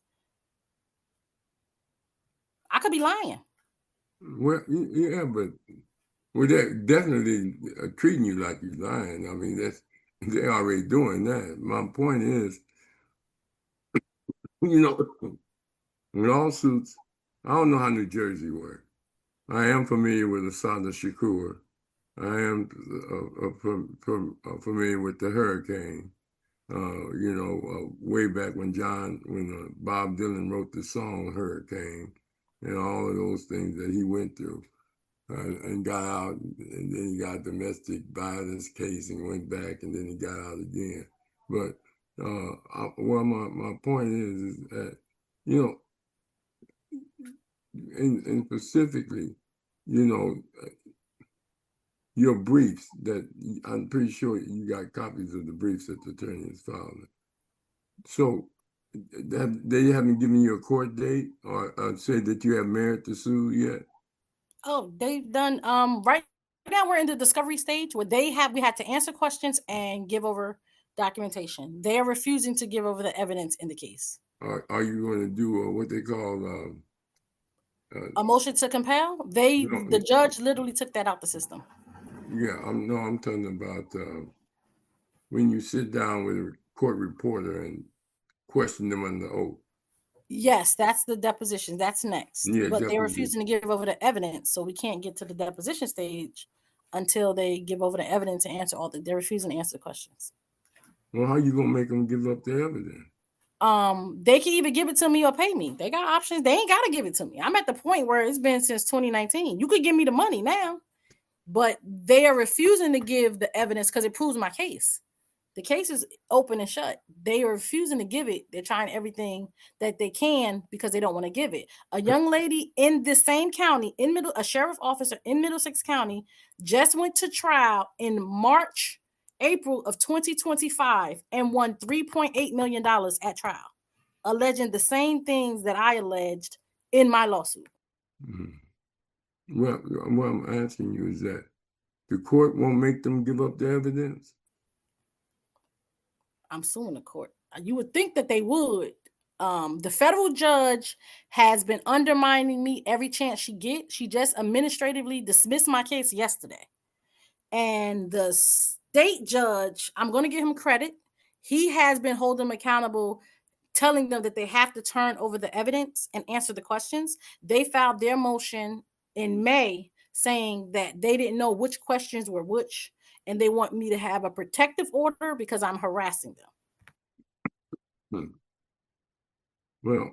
I could be lying. Well, yeah, but Well, they're definitely uh, treating you like you're lying. I mean, that's they're already doing that. My point is, you know, lawsuits. I don't know how New Jersey works. I am familiar with Asada Shakur. I am uh, uh, from, from, uh, familiar with the hurricane. Uh, you know, uh, way back when John, when uh, Bob Dylan wrote the song Hurricane, and all of those things that he went through, uh, and got out, and then he got a domestic violence case and went back, and then he got out again. But uh, I, well, my, my point is, is that, you know, and, and specifically, you know, your briefs that I'm pretty sure you got copies of the briefs that the attorney is filing. So that they haven't given you a court date or uh, said that you have merit to sue yet? Oh, they've done um right now we're in the discovery stage where they have we had to answer questions and give over documentation. They are refusing to give over the evidence in the case. Are, are you going to do uh, what they call um, uh, A motion to compel? They no, the judge literally took that out the system. yeah, I'm no, I'm talking about uh, when you sit down with a court reporter and question them under oath. Yes, that's the deposition. That's next. Yeah, But they're deposition. refusing to give over the evidence, so we can't get to the deposition stage until they give over the evidence and answer all the. They're refusing to answer the questions. Well, how you gonna make them give up the evidence? Um, they can either give it to me or pay me. They got options. They ain't got to give it to me. I'm at the point where it's been since twenty nineteen. You could give me the money now, but they are refusing to give the evidence because it proves my case. The case is open and shut. They are refusing to give it. They're trying everything that they can because they don't want to give it. A young lady in this same county, in middle, a sheriff officer in Middlesex County, just went to trial in March, April of twenty twenty-five and won three point eight million dollars at trial, alleging the same things that I alleged in my lawsuit. Mm-hmm. Well, what I'm asking you is that the court won't make them give up the evidence? I'm suing the court. You would think that they would. Um, the federal judge has been undermining me every chance she gets. She just administratively dismissed my case yesterday. And the state judge, I'm going to give him credit. He has been holding them accountable, telling them that they have to turn over the evidence and answer the questions. They filed their motion in May saying that they didn't know which questions were which, and they want me to have a protective order because I'm harassing them. Hmm. Well,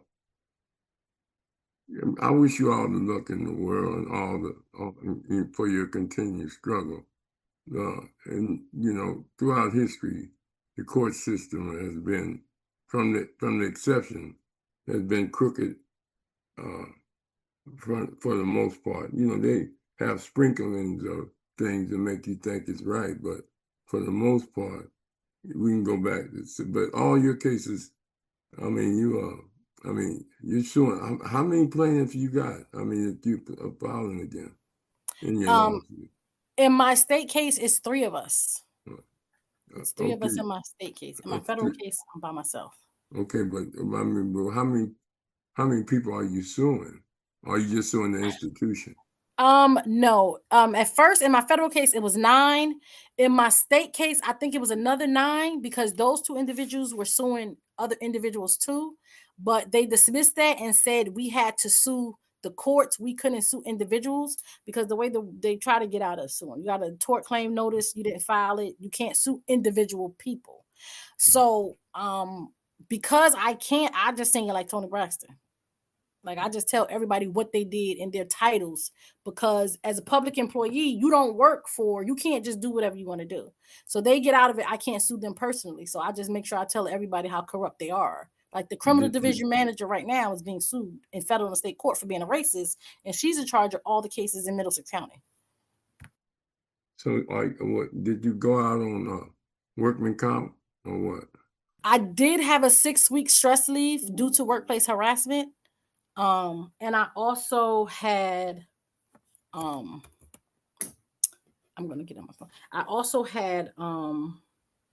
I wish you all the luck in the world and all the all, for your continued struggle. Uh, and you know, throughout history, the court system has been, from the from the exception, has been crooked. Uh, for for the most part, you know, they have sprinklings of things that make you think it's right, but for the most part, we can go back. But all your cases, I mean, you are. I mean, you're suing. How many plaintiffs you got? I mean, if you are filing again in your Um, lawsuit? in my state case, it's three of us. Uh, It's three okay. of us in my state case. In my Uh, federal three. case, I'm by myself. Okay, but I mean, but how many how many people are you suing? Or are you just suing the institution? Um, no. Um, at first in my federal case, it was nine. In my state case, I think it was another nine because those two individuals were suing other individuals too. But they dismissed that and said we had to sue the courts. We couldn't sue individuals because the way the, they try to get out of suing, you got a tort claim notice, you didn't file it, you can't sue individual people. So um, because I can't, I just sing it like Tony Braxton. Like I just tell everybody what they did in their titles because as a public employee, you don't work for, you can't just do whatever you want to do. So they get out of it. I can't sue them personally. So I just make sure I tell everybody how corrupt they are. Like the criminal Did you- division manager right now is being sued in federal and state court for being a racist, and she's in charge of all the cases in Middlesex County. So, like, what did you go out on uh, workman comp or what? I did have a six-week stress leave due to workplace harassment. Um, and I also had, um, I'm going to get on my phone. I also had um,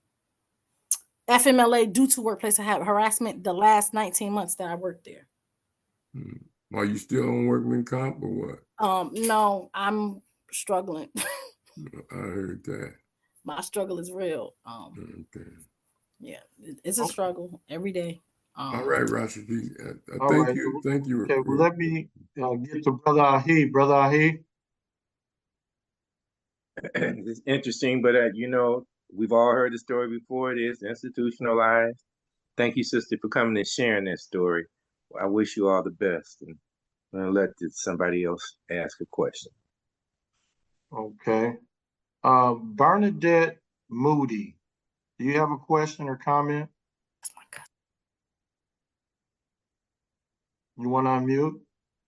F M L A due to workplace harassment the last nineteen months that I worked there. Hmm. Are you still on workman comp or what? Um, no, I'm struggling. I heard that. My struggle is real. Um, Okay. yeah, it- it's a Okay. struggle every day. Um, All right, Rashidi. Uh, uh, All thank right. you. Thank you. Okay, well, let me uh, get to Brother Ahi. Brother Ahi. It's interesting, but uh, you know, we've all heard the story before. It is institutionalized. Thank you, sister, for coming and sharing that story. I wish you all the best, and I'm gonna let this- somebody else ask a question. Okay. Uh, Bernadette Moody, do you have a question or comment? that's my cousin. You want to unmute?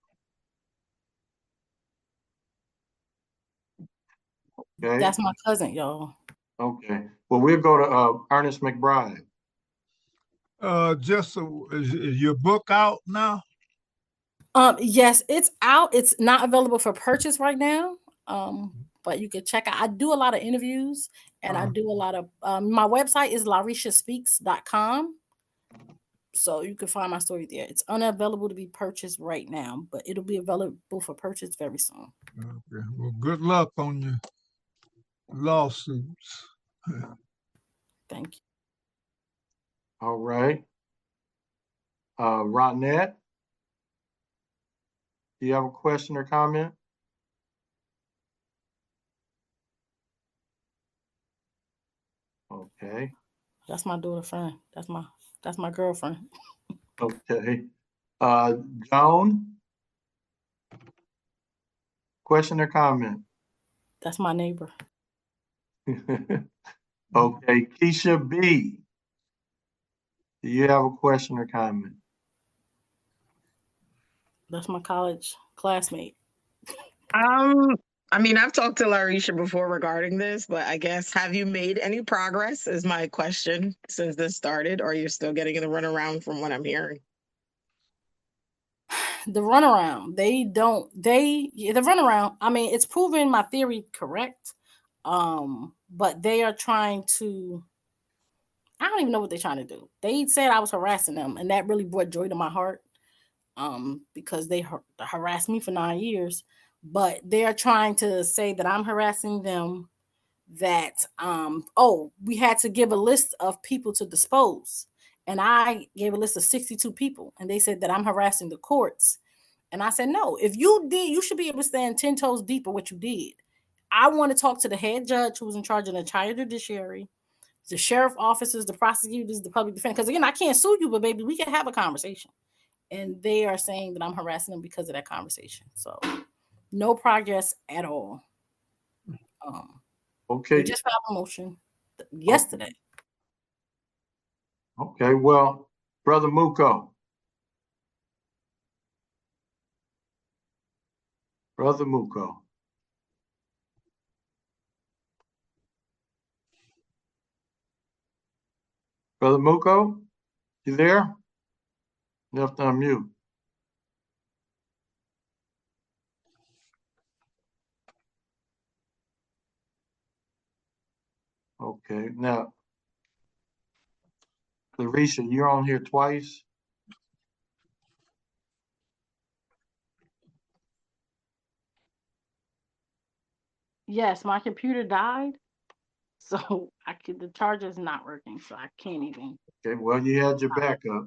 Okay. That's my cousin, y'all. Okay. Well, we'll go to uh, Ernest McBride. Uh, just uh, is, is your book out now? Um, yes, it's out. It's not available for purchase right now. Um, but you can check out. I do a lot of interviews, and I Uh-huh. do a lot of. Um, my website is larisha speaks dot com. So you can find my story there. It's unavailable to be purchased right now, but it'll be available for purchase very soon. Okay. Well, good luck on your lawsuits. Thank you. All right. Uh, Ronette, do you have a question or comment? Okay. That's my daughter friend. That's my that's my girlfriend. Okay. Uh, Joan, question or comment? That's my neighbor. Okay. Keisha B, do you have a question or comment? That's my college classmate. Um, I mean, I've talked to Larisha before regarding this, but I guess have you made any progress is my question since this started, or you're still getting in the runaround from what I'm hearing? The runaround, they don't they the runaround, I mean, it's proven my theory correct. Um, but they are trying to I don't even know what they're trying to do. They said I was harassing them, and that really brought joy to my heart. Um, because they har- harassed me for nine years, but they are trying to say that I'm harassing them. That um, oh, we had to give a list of people to dispose, and I gave a list of sixty-two people, and they said that I'm harassing the courts, and I said no. If you did, you should be able to stand ten toes deep of what you did. I want to talk to the head judge who was in charge of the entire judiciary, the sheriff officers, the prosecutors, the public defender. Because again, I can't sue you, but baby, we can have a conversation. And they are saying that I'm harassing them because of that conversation. So no progress at all. Um, they Okay. just filed a motion yesterday. Okay. Well, Brother Muko. Brother Muko. Brother Muko, you there? You have to unmute. Okay. Now, Larisha, you're on here twice. Yes, my computer died. So I could the charger's not working, so I can't even. Okay, well, you had your backup.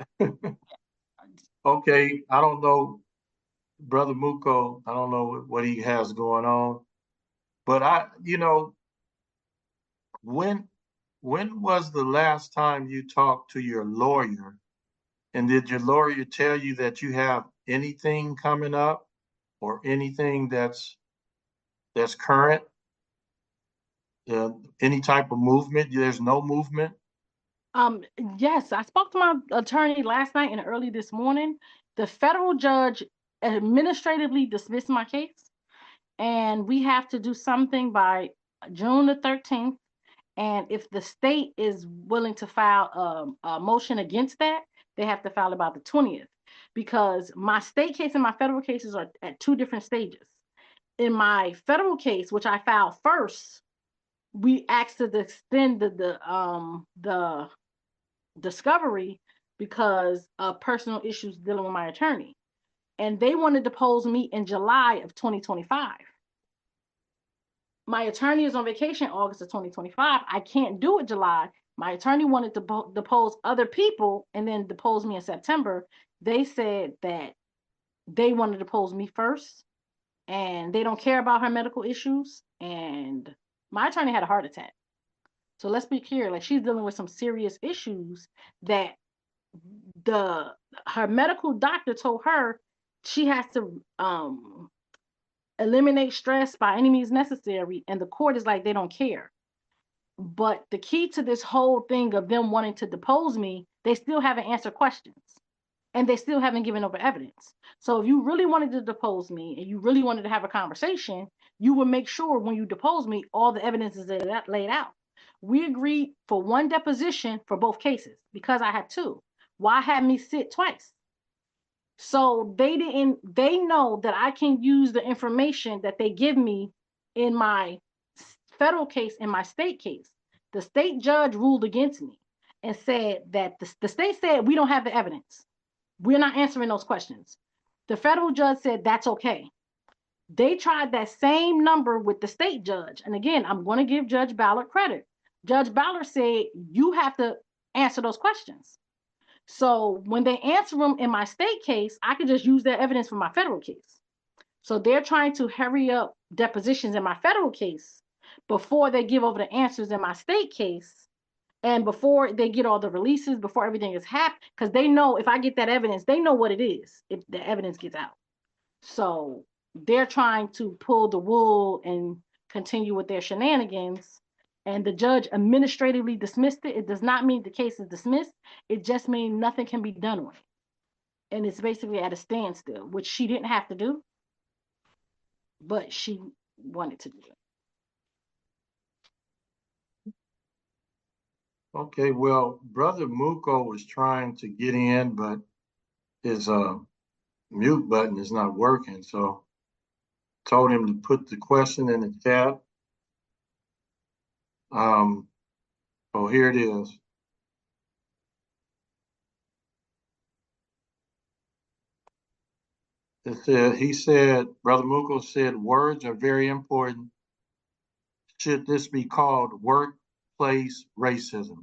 Okay, I don't know, Brother Muko, I don't know what he has going on. But I, you know, when when was the last time you talked to your lawyer? And did your lawyer tell you that you have anything coming up or anything that's that's current? Uh, any type of movement? There's no movement. Um, yes, I spoke to my attorney last night and early this morning. The federal judge administratively dismissed my case, and we have to do something by June the thirteenth. And if the state is willing to file a, a motion against that, they have to file about the twentieth, because my state case and my federal cases are at two different stages. In my federal case, which I filed first, we asked to extend the, the um the discovery because of personal issues dealing with my attorney, and they wanted to depose me in July of twenty twenty-five. my attorney is on vacation August of twenty twenty-five. I can't do it July. My attorney wanted to po- depose other people and then depose me in September. They said that they wanted to depose me first and they don't care about her medical issues. And my attorney had a heart attack. So let's be clear, like she's dealing with some serious issues that the her medical doctor told her she has to um eliminate stress by any means necessary, and the court is like they don't care. But the key to this whole thing of them wanting to depose me, they still haven't answered questions and they still haven't given over evidence. So if you really wanted to depose me and you really wanted to have a conversation, you would make sure when you depose me all the evidence is laid out. We agreed for one deposition for both cases because I had two. Why have me sit twice? So they didn't, they know that I can use the information that they give me in my federal case, in my state case. The state judge ruled against me and said that the, the state said, we don't have the evidence. We're not answering those questions. The federal judge said, that's okay. They tried that same number with the state judge. And again, I'm going to give Judge Ballard credit. Judge Ballard said, you have to answer those questions. So when they answer them in my state case, I could just use their evidence for my federal case. So they're trying to hurry up depositions in my federal case before they give over the answers in my state case and before they get all the releases, before everything is happened, because they know if I get that evidence, they know what it is if the evidence gets out. So they're trying to pull the wool and continue with their shenanigans. And the judge administratively dismissed it. It does not mean the case is dismissed. It just means nothing can be done on it. And it's basically at a standstill, which she didn't have to do, but she wanted to do it. Okay, well, Brother Muko was trying to get in, but his uh, mute button is not working. So told him to put the question in the chat. Um, oh, here it is. It said, he said, Brother Muko said, words are very important. Should this be called workplace racism?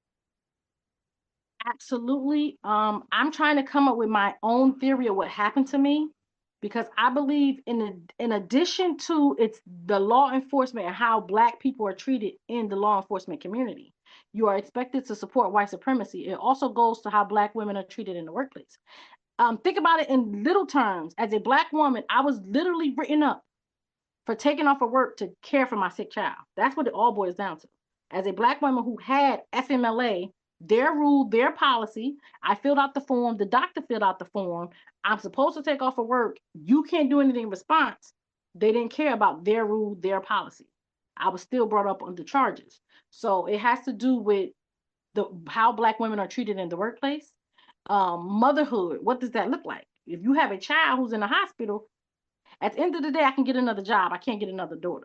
Absolutely. Um, I'm trying to come up with my own theory of what happened to me, because I believe in a, in addition to it's the law enforcement and how Black people are treated in the law enforcement community, you are expected to support white supremacy. It also goes to how Black women are treated in the workplace. Um, think about it in little terms. As a Black woman, I was literally written up for taking off of work to care for my sick child. That's what it all boils down to. As a Black woman who had F M L A, their rule, their policy, I filled out the form, the doctor filled out the form. I'm supposed to take off of work. You can't do anything in response. They didn't care about their rule, their policy. I was still brought up under charges. So it has to do with the how Black women are treated in the workplace. Um, motherhood, what does that look like? If you have a child who's in the hospital, at the end of the day, I can get another job. I can't get another daughter.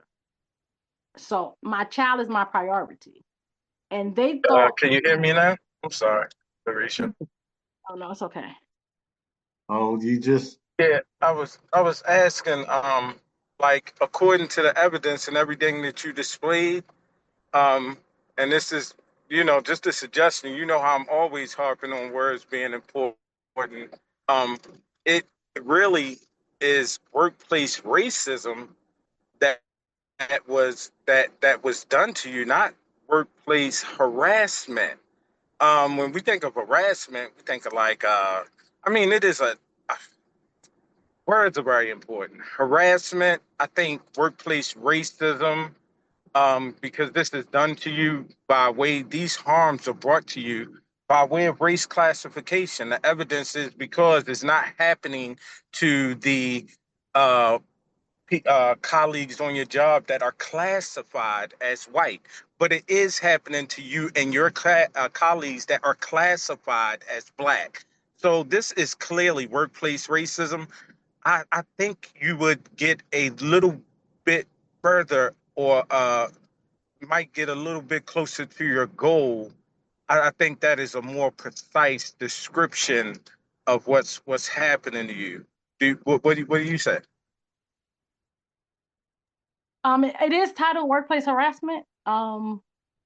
So my child is my priority. And they thought. Uh, can you hear me now? I'm sorry, Larisha. Oh no, it's okay. Oh, you just. Yeah, I was I was asking, um, like according to the evidence and everything that you displayed, um, and this is, you know, just a suggestion. You know how I'm always harping on words being important. Um, it really is workplace racism that that was that that was done to you, not workplace harassment. Um, when we think of harassment, we think of like, uh, I mean, it is a, a words are very important. Harassment, I think, workplace racism, um, because this is done to you by way these harms are brought to you by way of race classification. The evidence is because it's not happening to the uh, uh, colleagues on your job that are classified as white, but it is happening to you and your cla- uh, colleagues that are classified as Black. So this is clearly workplace racism. I, I think you would get a little bit further or uh, might get a little bit closer to your goal. I, I think that is a more precise description of what's what's happening to you. Do, what, what, do, what do you say? Um, it, it is titled workplace harassment. Um,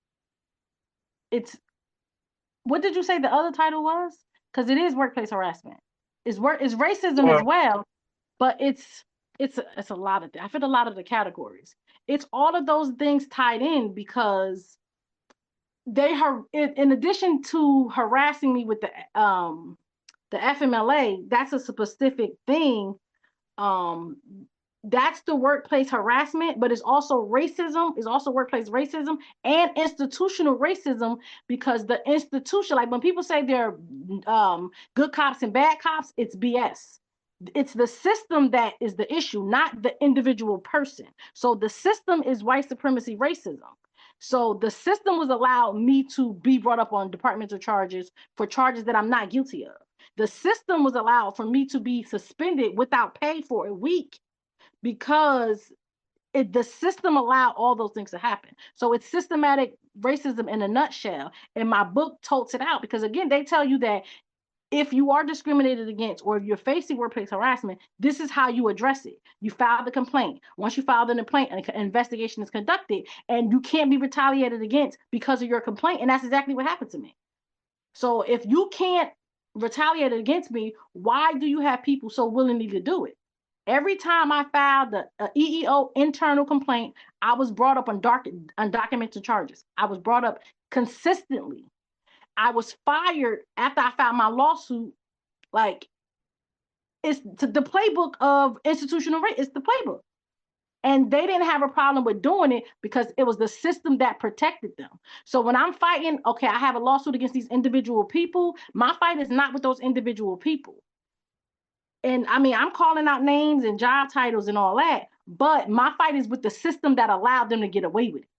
it's what did you say the other title was? Because it is workplace harassment. It's work. It's racism as Well, well, but it's it's a, it's a lot of. I fit a lot of the categories. It's all of those things tied in because they har in, in addition to harassing me with the um the F M L A. That's a specific thing. Um, that's the workplace harassment, but it's also racism, it's also workplace racism and institutional racism because the institution, like when people say they're um, good cops and bad cops, it's B S. It's the system that is the issue, not the individual person. So the system is white supremacy racism. So the system was allowed me to be brought up on departmental charges for charges that I'm not guilty of. The system was allowed for me to be suspended without pay for a week because it, the system allowed all those things to happen. So it's systematic racism in a nutshell. And my book totes it out because, again, they tell you that if you are discriminated against or if you're facing workplace harassment, this is how you address it. You file the complaint. Once you file the complaint, an investigation is conducted, and you can't be retaliated against because of your complaint. And that's exactly what happened to me. So if you can't retaliate against me, why do you have people so willingly to do it? Every time I filed the uh, E E O internal complaint, I was brought up on dark, undocumented charges. I was brought up consistently. I was fired after I filed my lawsuit. Like, it's to the playbook of institutional rape. It's the playbook. And they didn't have a problem with doing it because it was the system that protected them. So when I'm fighting, okay, I have a lawsuit against these individual people. My fight is not with those individual people. And I mean, I'm calling out names and job titles and all that, but my fight is with the system that allowed them to get away with it.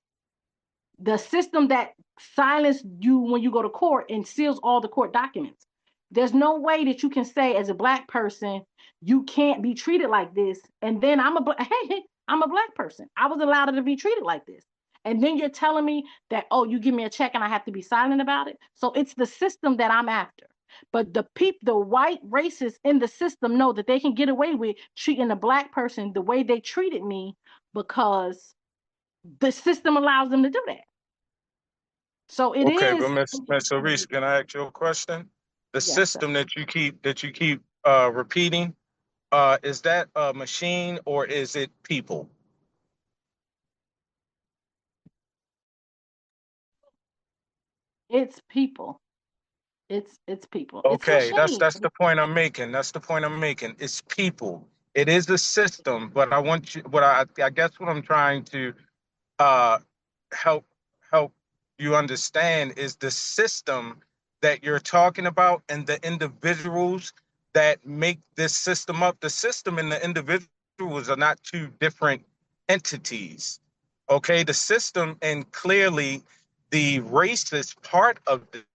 The system that silenced you when you go to court and seals all the court documents. There's no way that you can say as a Black person, you can't be treated like this. And then I'm a, hey, I'm a Black person. I was allowed to be treated like this. And then you're telling me that, oh, you give me a check and I have to be silent about it. So it's the system that I'm after. But the peop, the white racists in the system know that they can get away with treating a Black person the way they treated me because the system allows them to do that. So it okay, is. but Miss Miss Arish, can I ask you a question? The Yes, sir. system that you keep that you keep uh, repeating, uh, is that a machine or is it people? It's people. It's it's people. It's Okay, that's machines. that's the point I'm making. That's the point I'm making. It's people. It is a system, but I want you. What I I guess what I'm trying to uh, help help you understand is the system that you're talking about and the individuals that make this system up. The system and the individuals are not two different entities. Okay, the system and clearly the racist part of the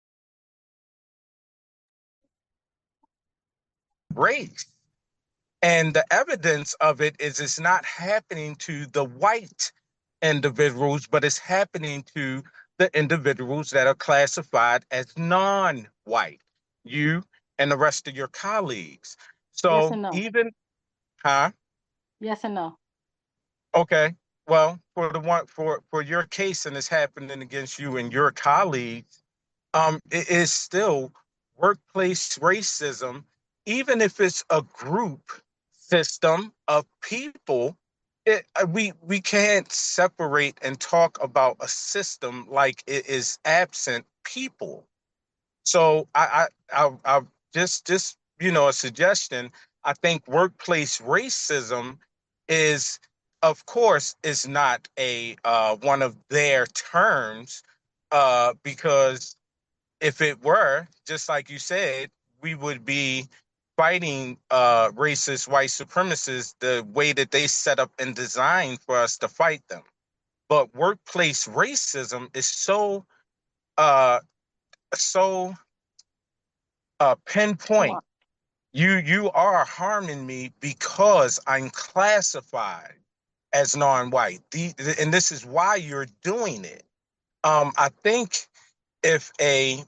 race. And the evidence of it is it's not happening to the white individuals, but it's happening to the individuals that are classified as non-white, you and the rest of your colleagues. Yes So and no. even, huh? Yes and no. Okay. Well, for the one for for your case and it's happening against you and your colleagues, um, it is still workplace racism, even if it's a group system of people. It, uh, we we can't separate and talk about a system like it is absent people. So I I I, I just just you know a suggestion. I think workplace racism is, of course, is not a uh, one of their terms, uh, because if it were, just like you said, we would be fighting uh, racist white supremacists the way that they set up and designed for us to fight them. But workplace racism is so uh, so uh, Come on. pinpoint. You you are harming me because I'm classified as non-white. The, and this is why you're doing it. Um, I think if a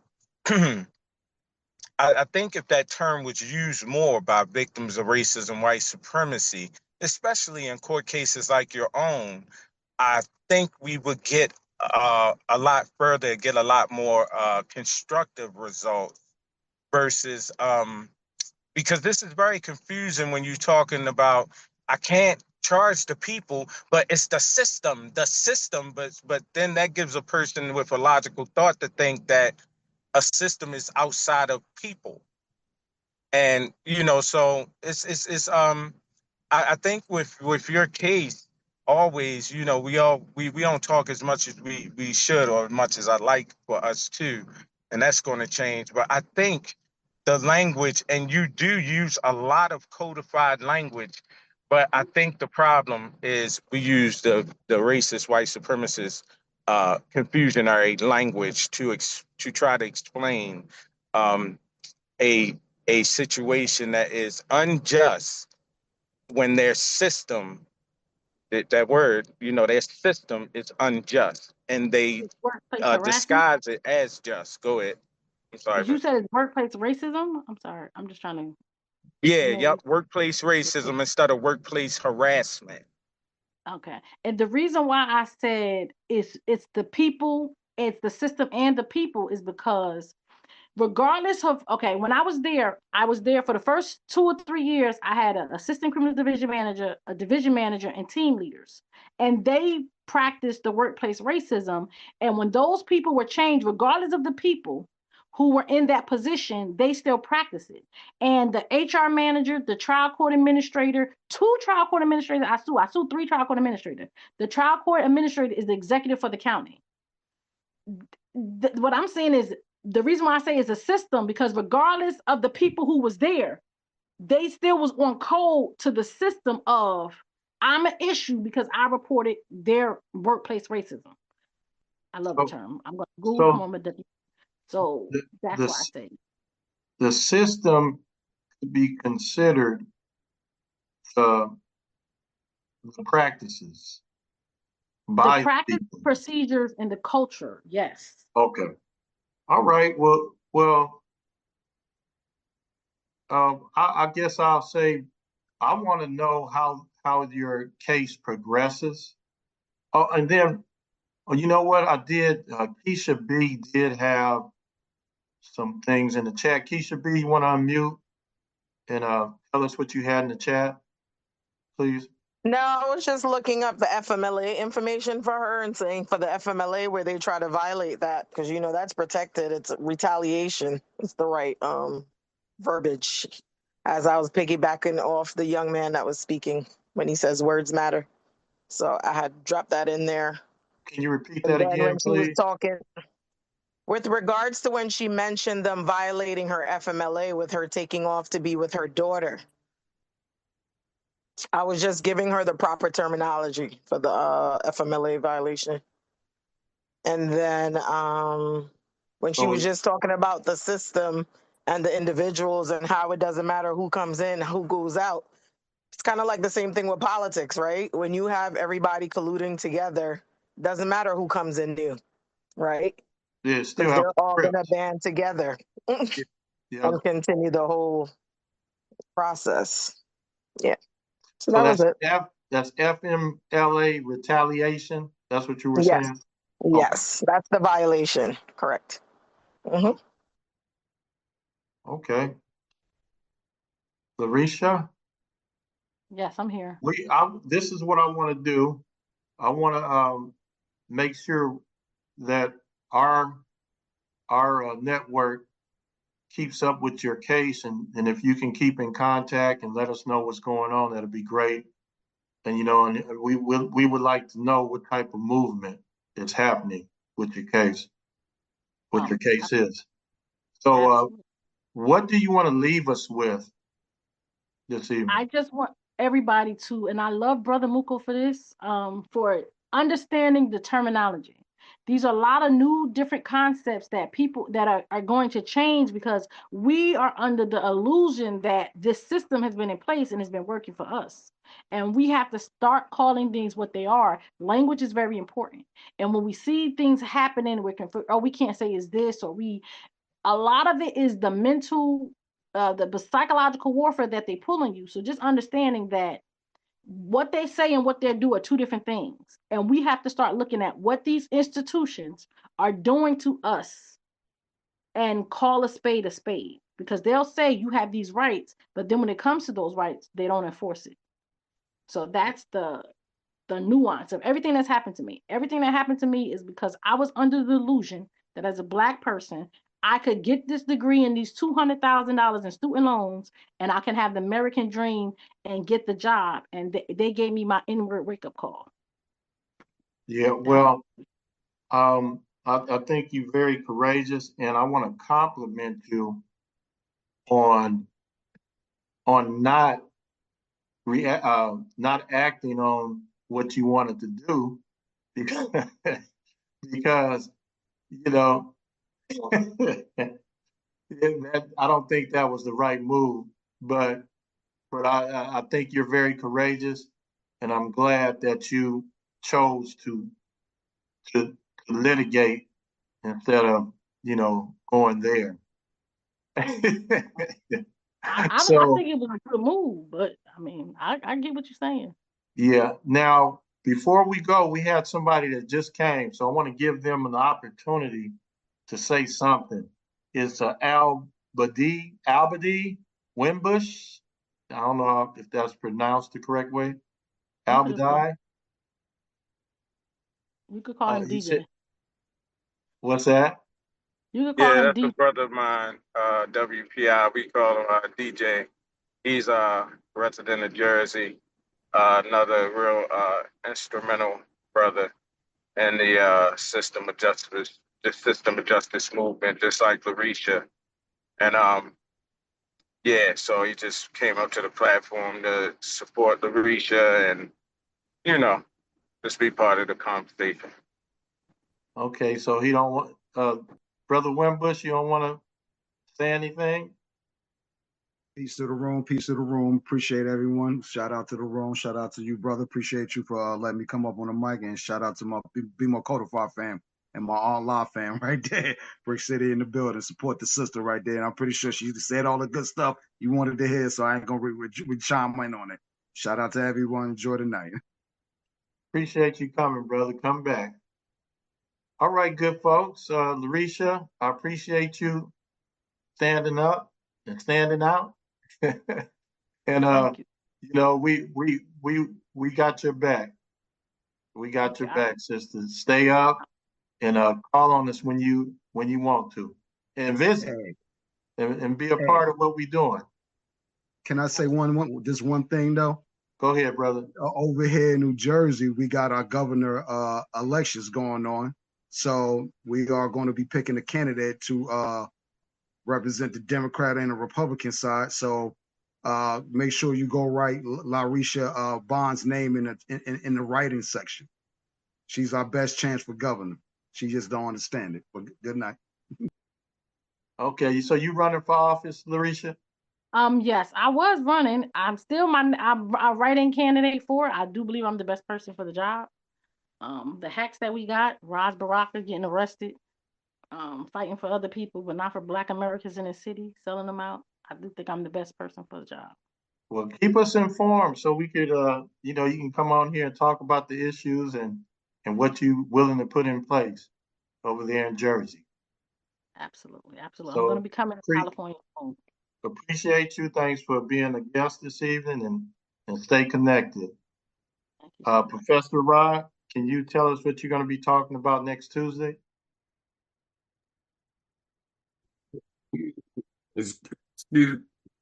I, I think if that term was used more by victims of racism, white supremacy, especially in court cases like your own, I think we would get uh, a lot further, get a lot more uh, constructive results versus um, because this is very confusing when you're talking about I can't charge the people, but it's the system, the system. But but then that gives a person with a logical thought to think that a system is outside of people, and you know, so it's it's it's um I, I think with with your case, always, you know, we all we we don't talk as much as we we should or as much as I like for us to, and that's going to change. But I think the language, and you do use a lot of codified language, but I think the problem is we use the the racist white supremacist uh, confusionary language to ex, to try to explain um, a a situation that is unjust when their system, that, that word, you know, their system is unjust and they It's workplace uh, harassment. disguise it as just. Go ahead. I'm sorry. Did you But say it's workplace racism? I'm sorry. I'm just trying to. yeah, You know, yep. Workplace racism instead of workplace harassment. okay. And the reason why I said it's it's the people, it's the system and the people is because regardless of, okay, when I was there, I was there for the first two or three years. I had an assistant criminal division manager, a division manager, and team leaders. And they practiced the workplace racism. And when those people were changed, regardless of the people who were in that position, they still practice it. And the H R manager, the trial court administrator, two trial court administrators, I sue, I sue three trial court administrators. The trial court administrator is the executive for the county. Th- what I'm saying is the reason why I say it's a system, because regardless of the people who was there, they still was on code to the system of I'm an issue because I reported their workplace racism. I love the So, term. I'm going to Google. I'm so on the so the, that's the, why I say the system could be considered uh, the practices the by practice, people. procedures, and the culture. Yes. Okay. All right. Well, well, um, I, I guess I'll say I want to know how how your case progresses. Oh, and then, oh, you know what? I did. Uh, Keisha B did have some things in the chat. Keisha B, you want to unmute and uh, tell us what you had in the chat, please? No, I was just looking up the F M L A information for her and saying for the F M L A where they try to violate that, because you know that's protected. It's retaliation. It's the right um verbiage. As I was piggybacking off the young man that was speaking when he says words matter. So I had dropped that in there. Can you repeat And that then again, when she was please? talking, with regards to when she mentioned them violating her F M L A with her taking off to be with her daughter, I was just giving her the proper terminology for the uh, F M L A violation. And then um, when she Oh, was just talking about the system and the individuals and how it doesn't matter who comes in, who goes out, it's kind of like the same thing with politics, right? When you have everybody colluding together, doesn't matter who comes in new, right? yeah, still Because have they're all going to script. band together Yeah. and continue the whole process. Yeah. So So that was that's it. F. That's F M L A retaliation. That's what you were Yes. saying. Yes. That's the violation. Correct. Mhm. Okay. Larisha, Yes, I'm here. we. I, this is what I want to do. I want to um, make sure that our our uh, network keeps up with your case, and and if you can keep in contact and let us know what's going on, that'd be great. And you know, and we will we would like to know what type of movement is happening with your case, what Oh, your case is. So, uh, absolutely. what do you want to leave us with this evening? I just want everybody to, and I love Brother Muko for this, um, for understanding the terminology. These are a lot of new different concepts that people that are, are going to change because we are under the illusion that this system has been in place and has been working for us. And we have to start calling things what they are. Language is very important. And when we see things happening, we can, oh, we can't say is this, or we, a lot of it is the mental, uh, the, the psychological warfare that they pull on you. So just understanding that what they say and what they do are two different things. And we have to start looking at what these institutions are doing to us and call a spade a spade, because they'll say you have these rights, but then when it comes to those rights, they don't enforce it. So that's the the nuance of everything that's happened to me. Everything that happened to me is because I was under the illusion that as a Black person, I could get this degree and these two hundred thousand dollars in student loans, and I can have the American dream and get the job. And they, they gave me my inward wake-up call. Yeah, well, um, I, I think you're very courageous, and I want to compliment you on on not rea- uh, not acting on what you wanted to do, because because you know that, I don't think that was the right move, but but I I think you're very courageous, and I'm glad that you chose to to, to litigate instead of, you know, going there. I, I, So I think it was a good move, but I mean, I, I get what you're saying. yeah. Now, before we go, we had somebody that just came, so I want to give them an opportunity to say something. It's uh, Al Badi, Albadi Wimbush. I don't know if that's pronounced the correct way. You could, Albadi. you could call Uh, him he D J. said, "What's that?" You could call Yeah, him that's D J. a brother of mine, uh, W P I. We call him uh, D J. He's a uh, resident of Jersey, uh, another real uh, instrumental brother in the uh, system of justice, the system of justice movement, just like Larisha. And um, yeah, so he just came up to the platform to support Larisha and, you know, just be part of the conversation. Okay, so he don't want, uh, Brother Wimbush, you don't want to say anything? Peace to the room, peace to the room. Appreciate everyone. Shout out to the room. Shout out to you, brother. Appreciate you for uh, letting me come up on the mic, and shout out to my Be My Codify fam and my All Law fam right there. Brick City in the building. Support the sister right there. And I'm pretty sure she said all the good stuff you wanted to hear, so I ain't gonna re- re- re- chime in on it. Shout out to everyone. Enjoy the night. Appreciate you coming, brother. Come back. All right, good folks. Uh, Larisha, I appreciate you standing up and standing out. And uh, you. you know, we we we we got your back. We got Okay, your back, sister. Stay up and uh, call on us when you when you want to, and visit Hey, and, and be a hey, part of what we're doing. can I say one, one this one thing though? Go ahead, brother. Uh, over here in New Jersey, we got our governor uh, elections going on. So we are going to be picking a candidate to uh, represent the Democrat and the Republican side. So uh, make sure you go write Larisha uh, Bond's name in the in, in the writing section. She's our best chance for governor. She just don't understand it. But good night. Okay, so you running for office, Larisha? Um, yes, I was running. I'm still my I'm a writing candidate for it. I do believe I'm the best person for the job. Um, the hacks that we got, Ras Baraka getting arrested, um, fighting for other people, but not for Black Americans in the city, selling them out. I do think I'm the best person for the job. Well, keep us informed so we could, uh, you know, you can come on here and talk about the issues and and what you willing to put in place over there in Jersey. Absolutely, absolutely. I'm going to So be coming to pre- California soon. appreciate you. Thanks for being a guest this evening, and and stay connected. Thank you. Uh, Professor Rod, can you tell us what you're going to be talking about next Tuesday? It's, excuse,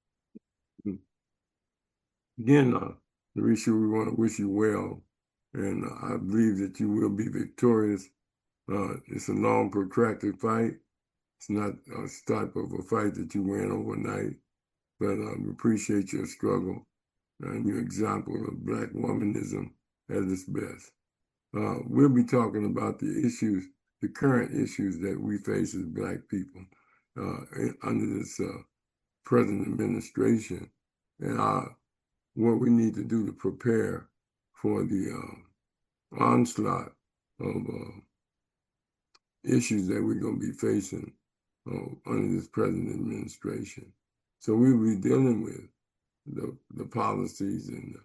again, uh, Larisha, we want to wish you well, and uh, I believe that you will be victorious. Uh, it's a long, protracted fight. It's not a type of a fight that you win overnight, but uh, we appreciate your struggle and your example of Black womanism at its best. Uh, we'll be talking about the issues, the current issues that we face as Black people uh, under this uh, present administration, and uh, what we need to do to prepare for the uh, onslaught of uh, issues that we're going to be facing uh, under this present administration. So we'll be dealing with the, the policies and the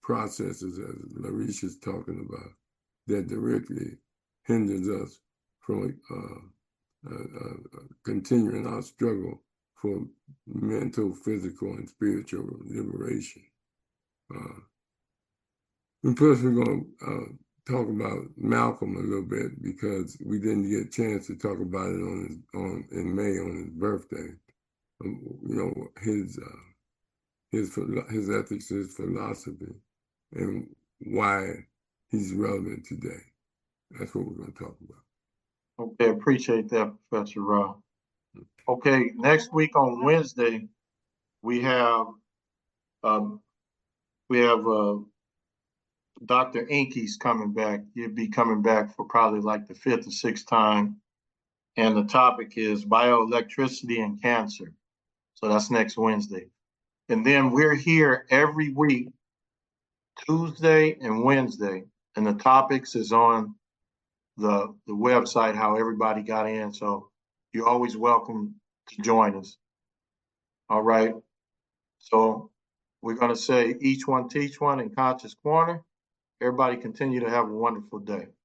processes, as Larisha's talking about, that directly hinders us from uh, uh, uh, continuing our struggle for mental, physical, and spiritual liberation. Uh, and plus, we're going to uh, talk about Malcolm a little bit because we didn't get a chance to talk about it on his, on in May on his birthday. Um, you know, his uh, his his ethics, his philosophy, and why he's relevant today. That's what we're going to talk about. Okay, appreciate that, Professor Rob. Okay, next week on Wednesday, we have um, we have uh, Doctor Inky's coming back. He'll be coming back for probably like the fifth or sixth time. And the topic is bioelectricity and cancer. So that's next Wednesday. And then we're here every week, Tuesday and Wednesday. And the topics is on the, the website, how everybody got in. So you're always welcome to join us. All right. So we're going to say each one teach one in Conscious Corner. Everybody continue to have a wonderful day.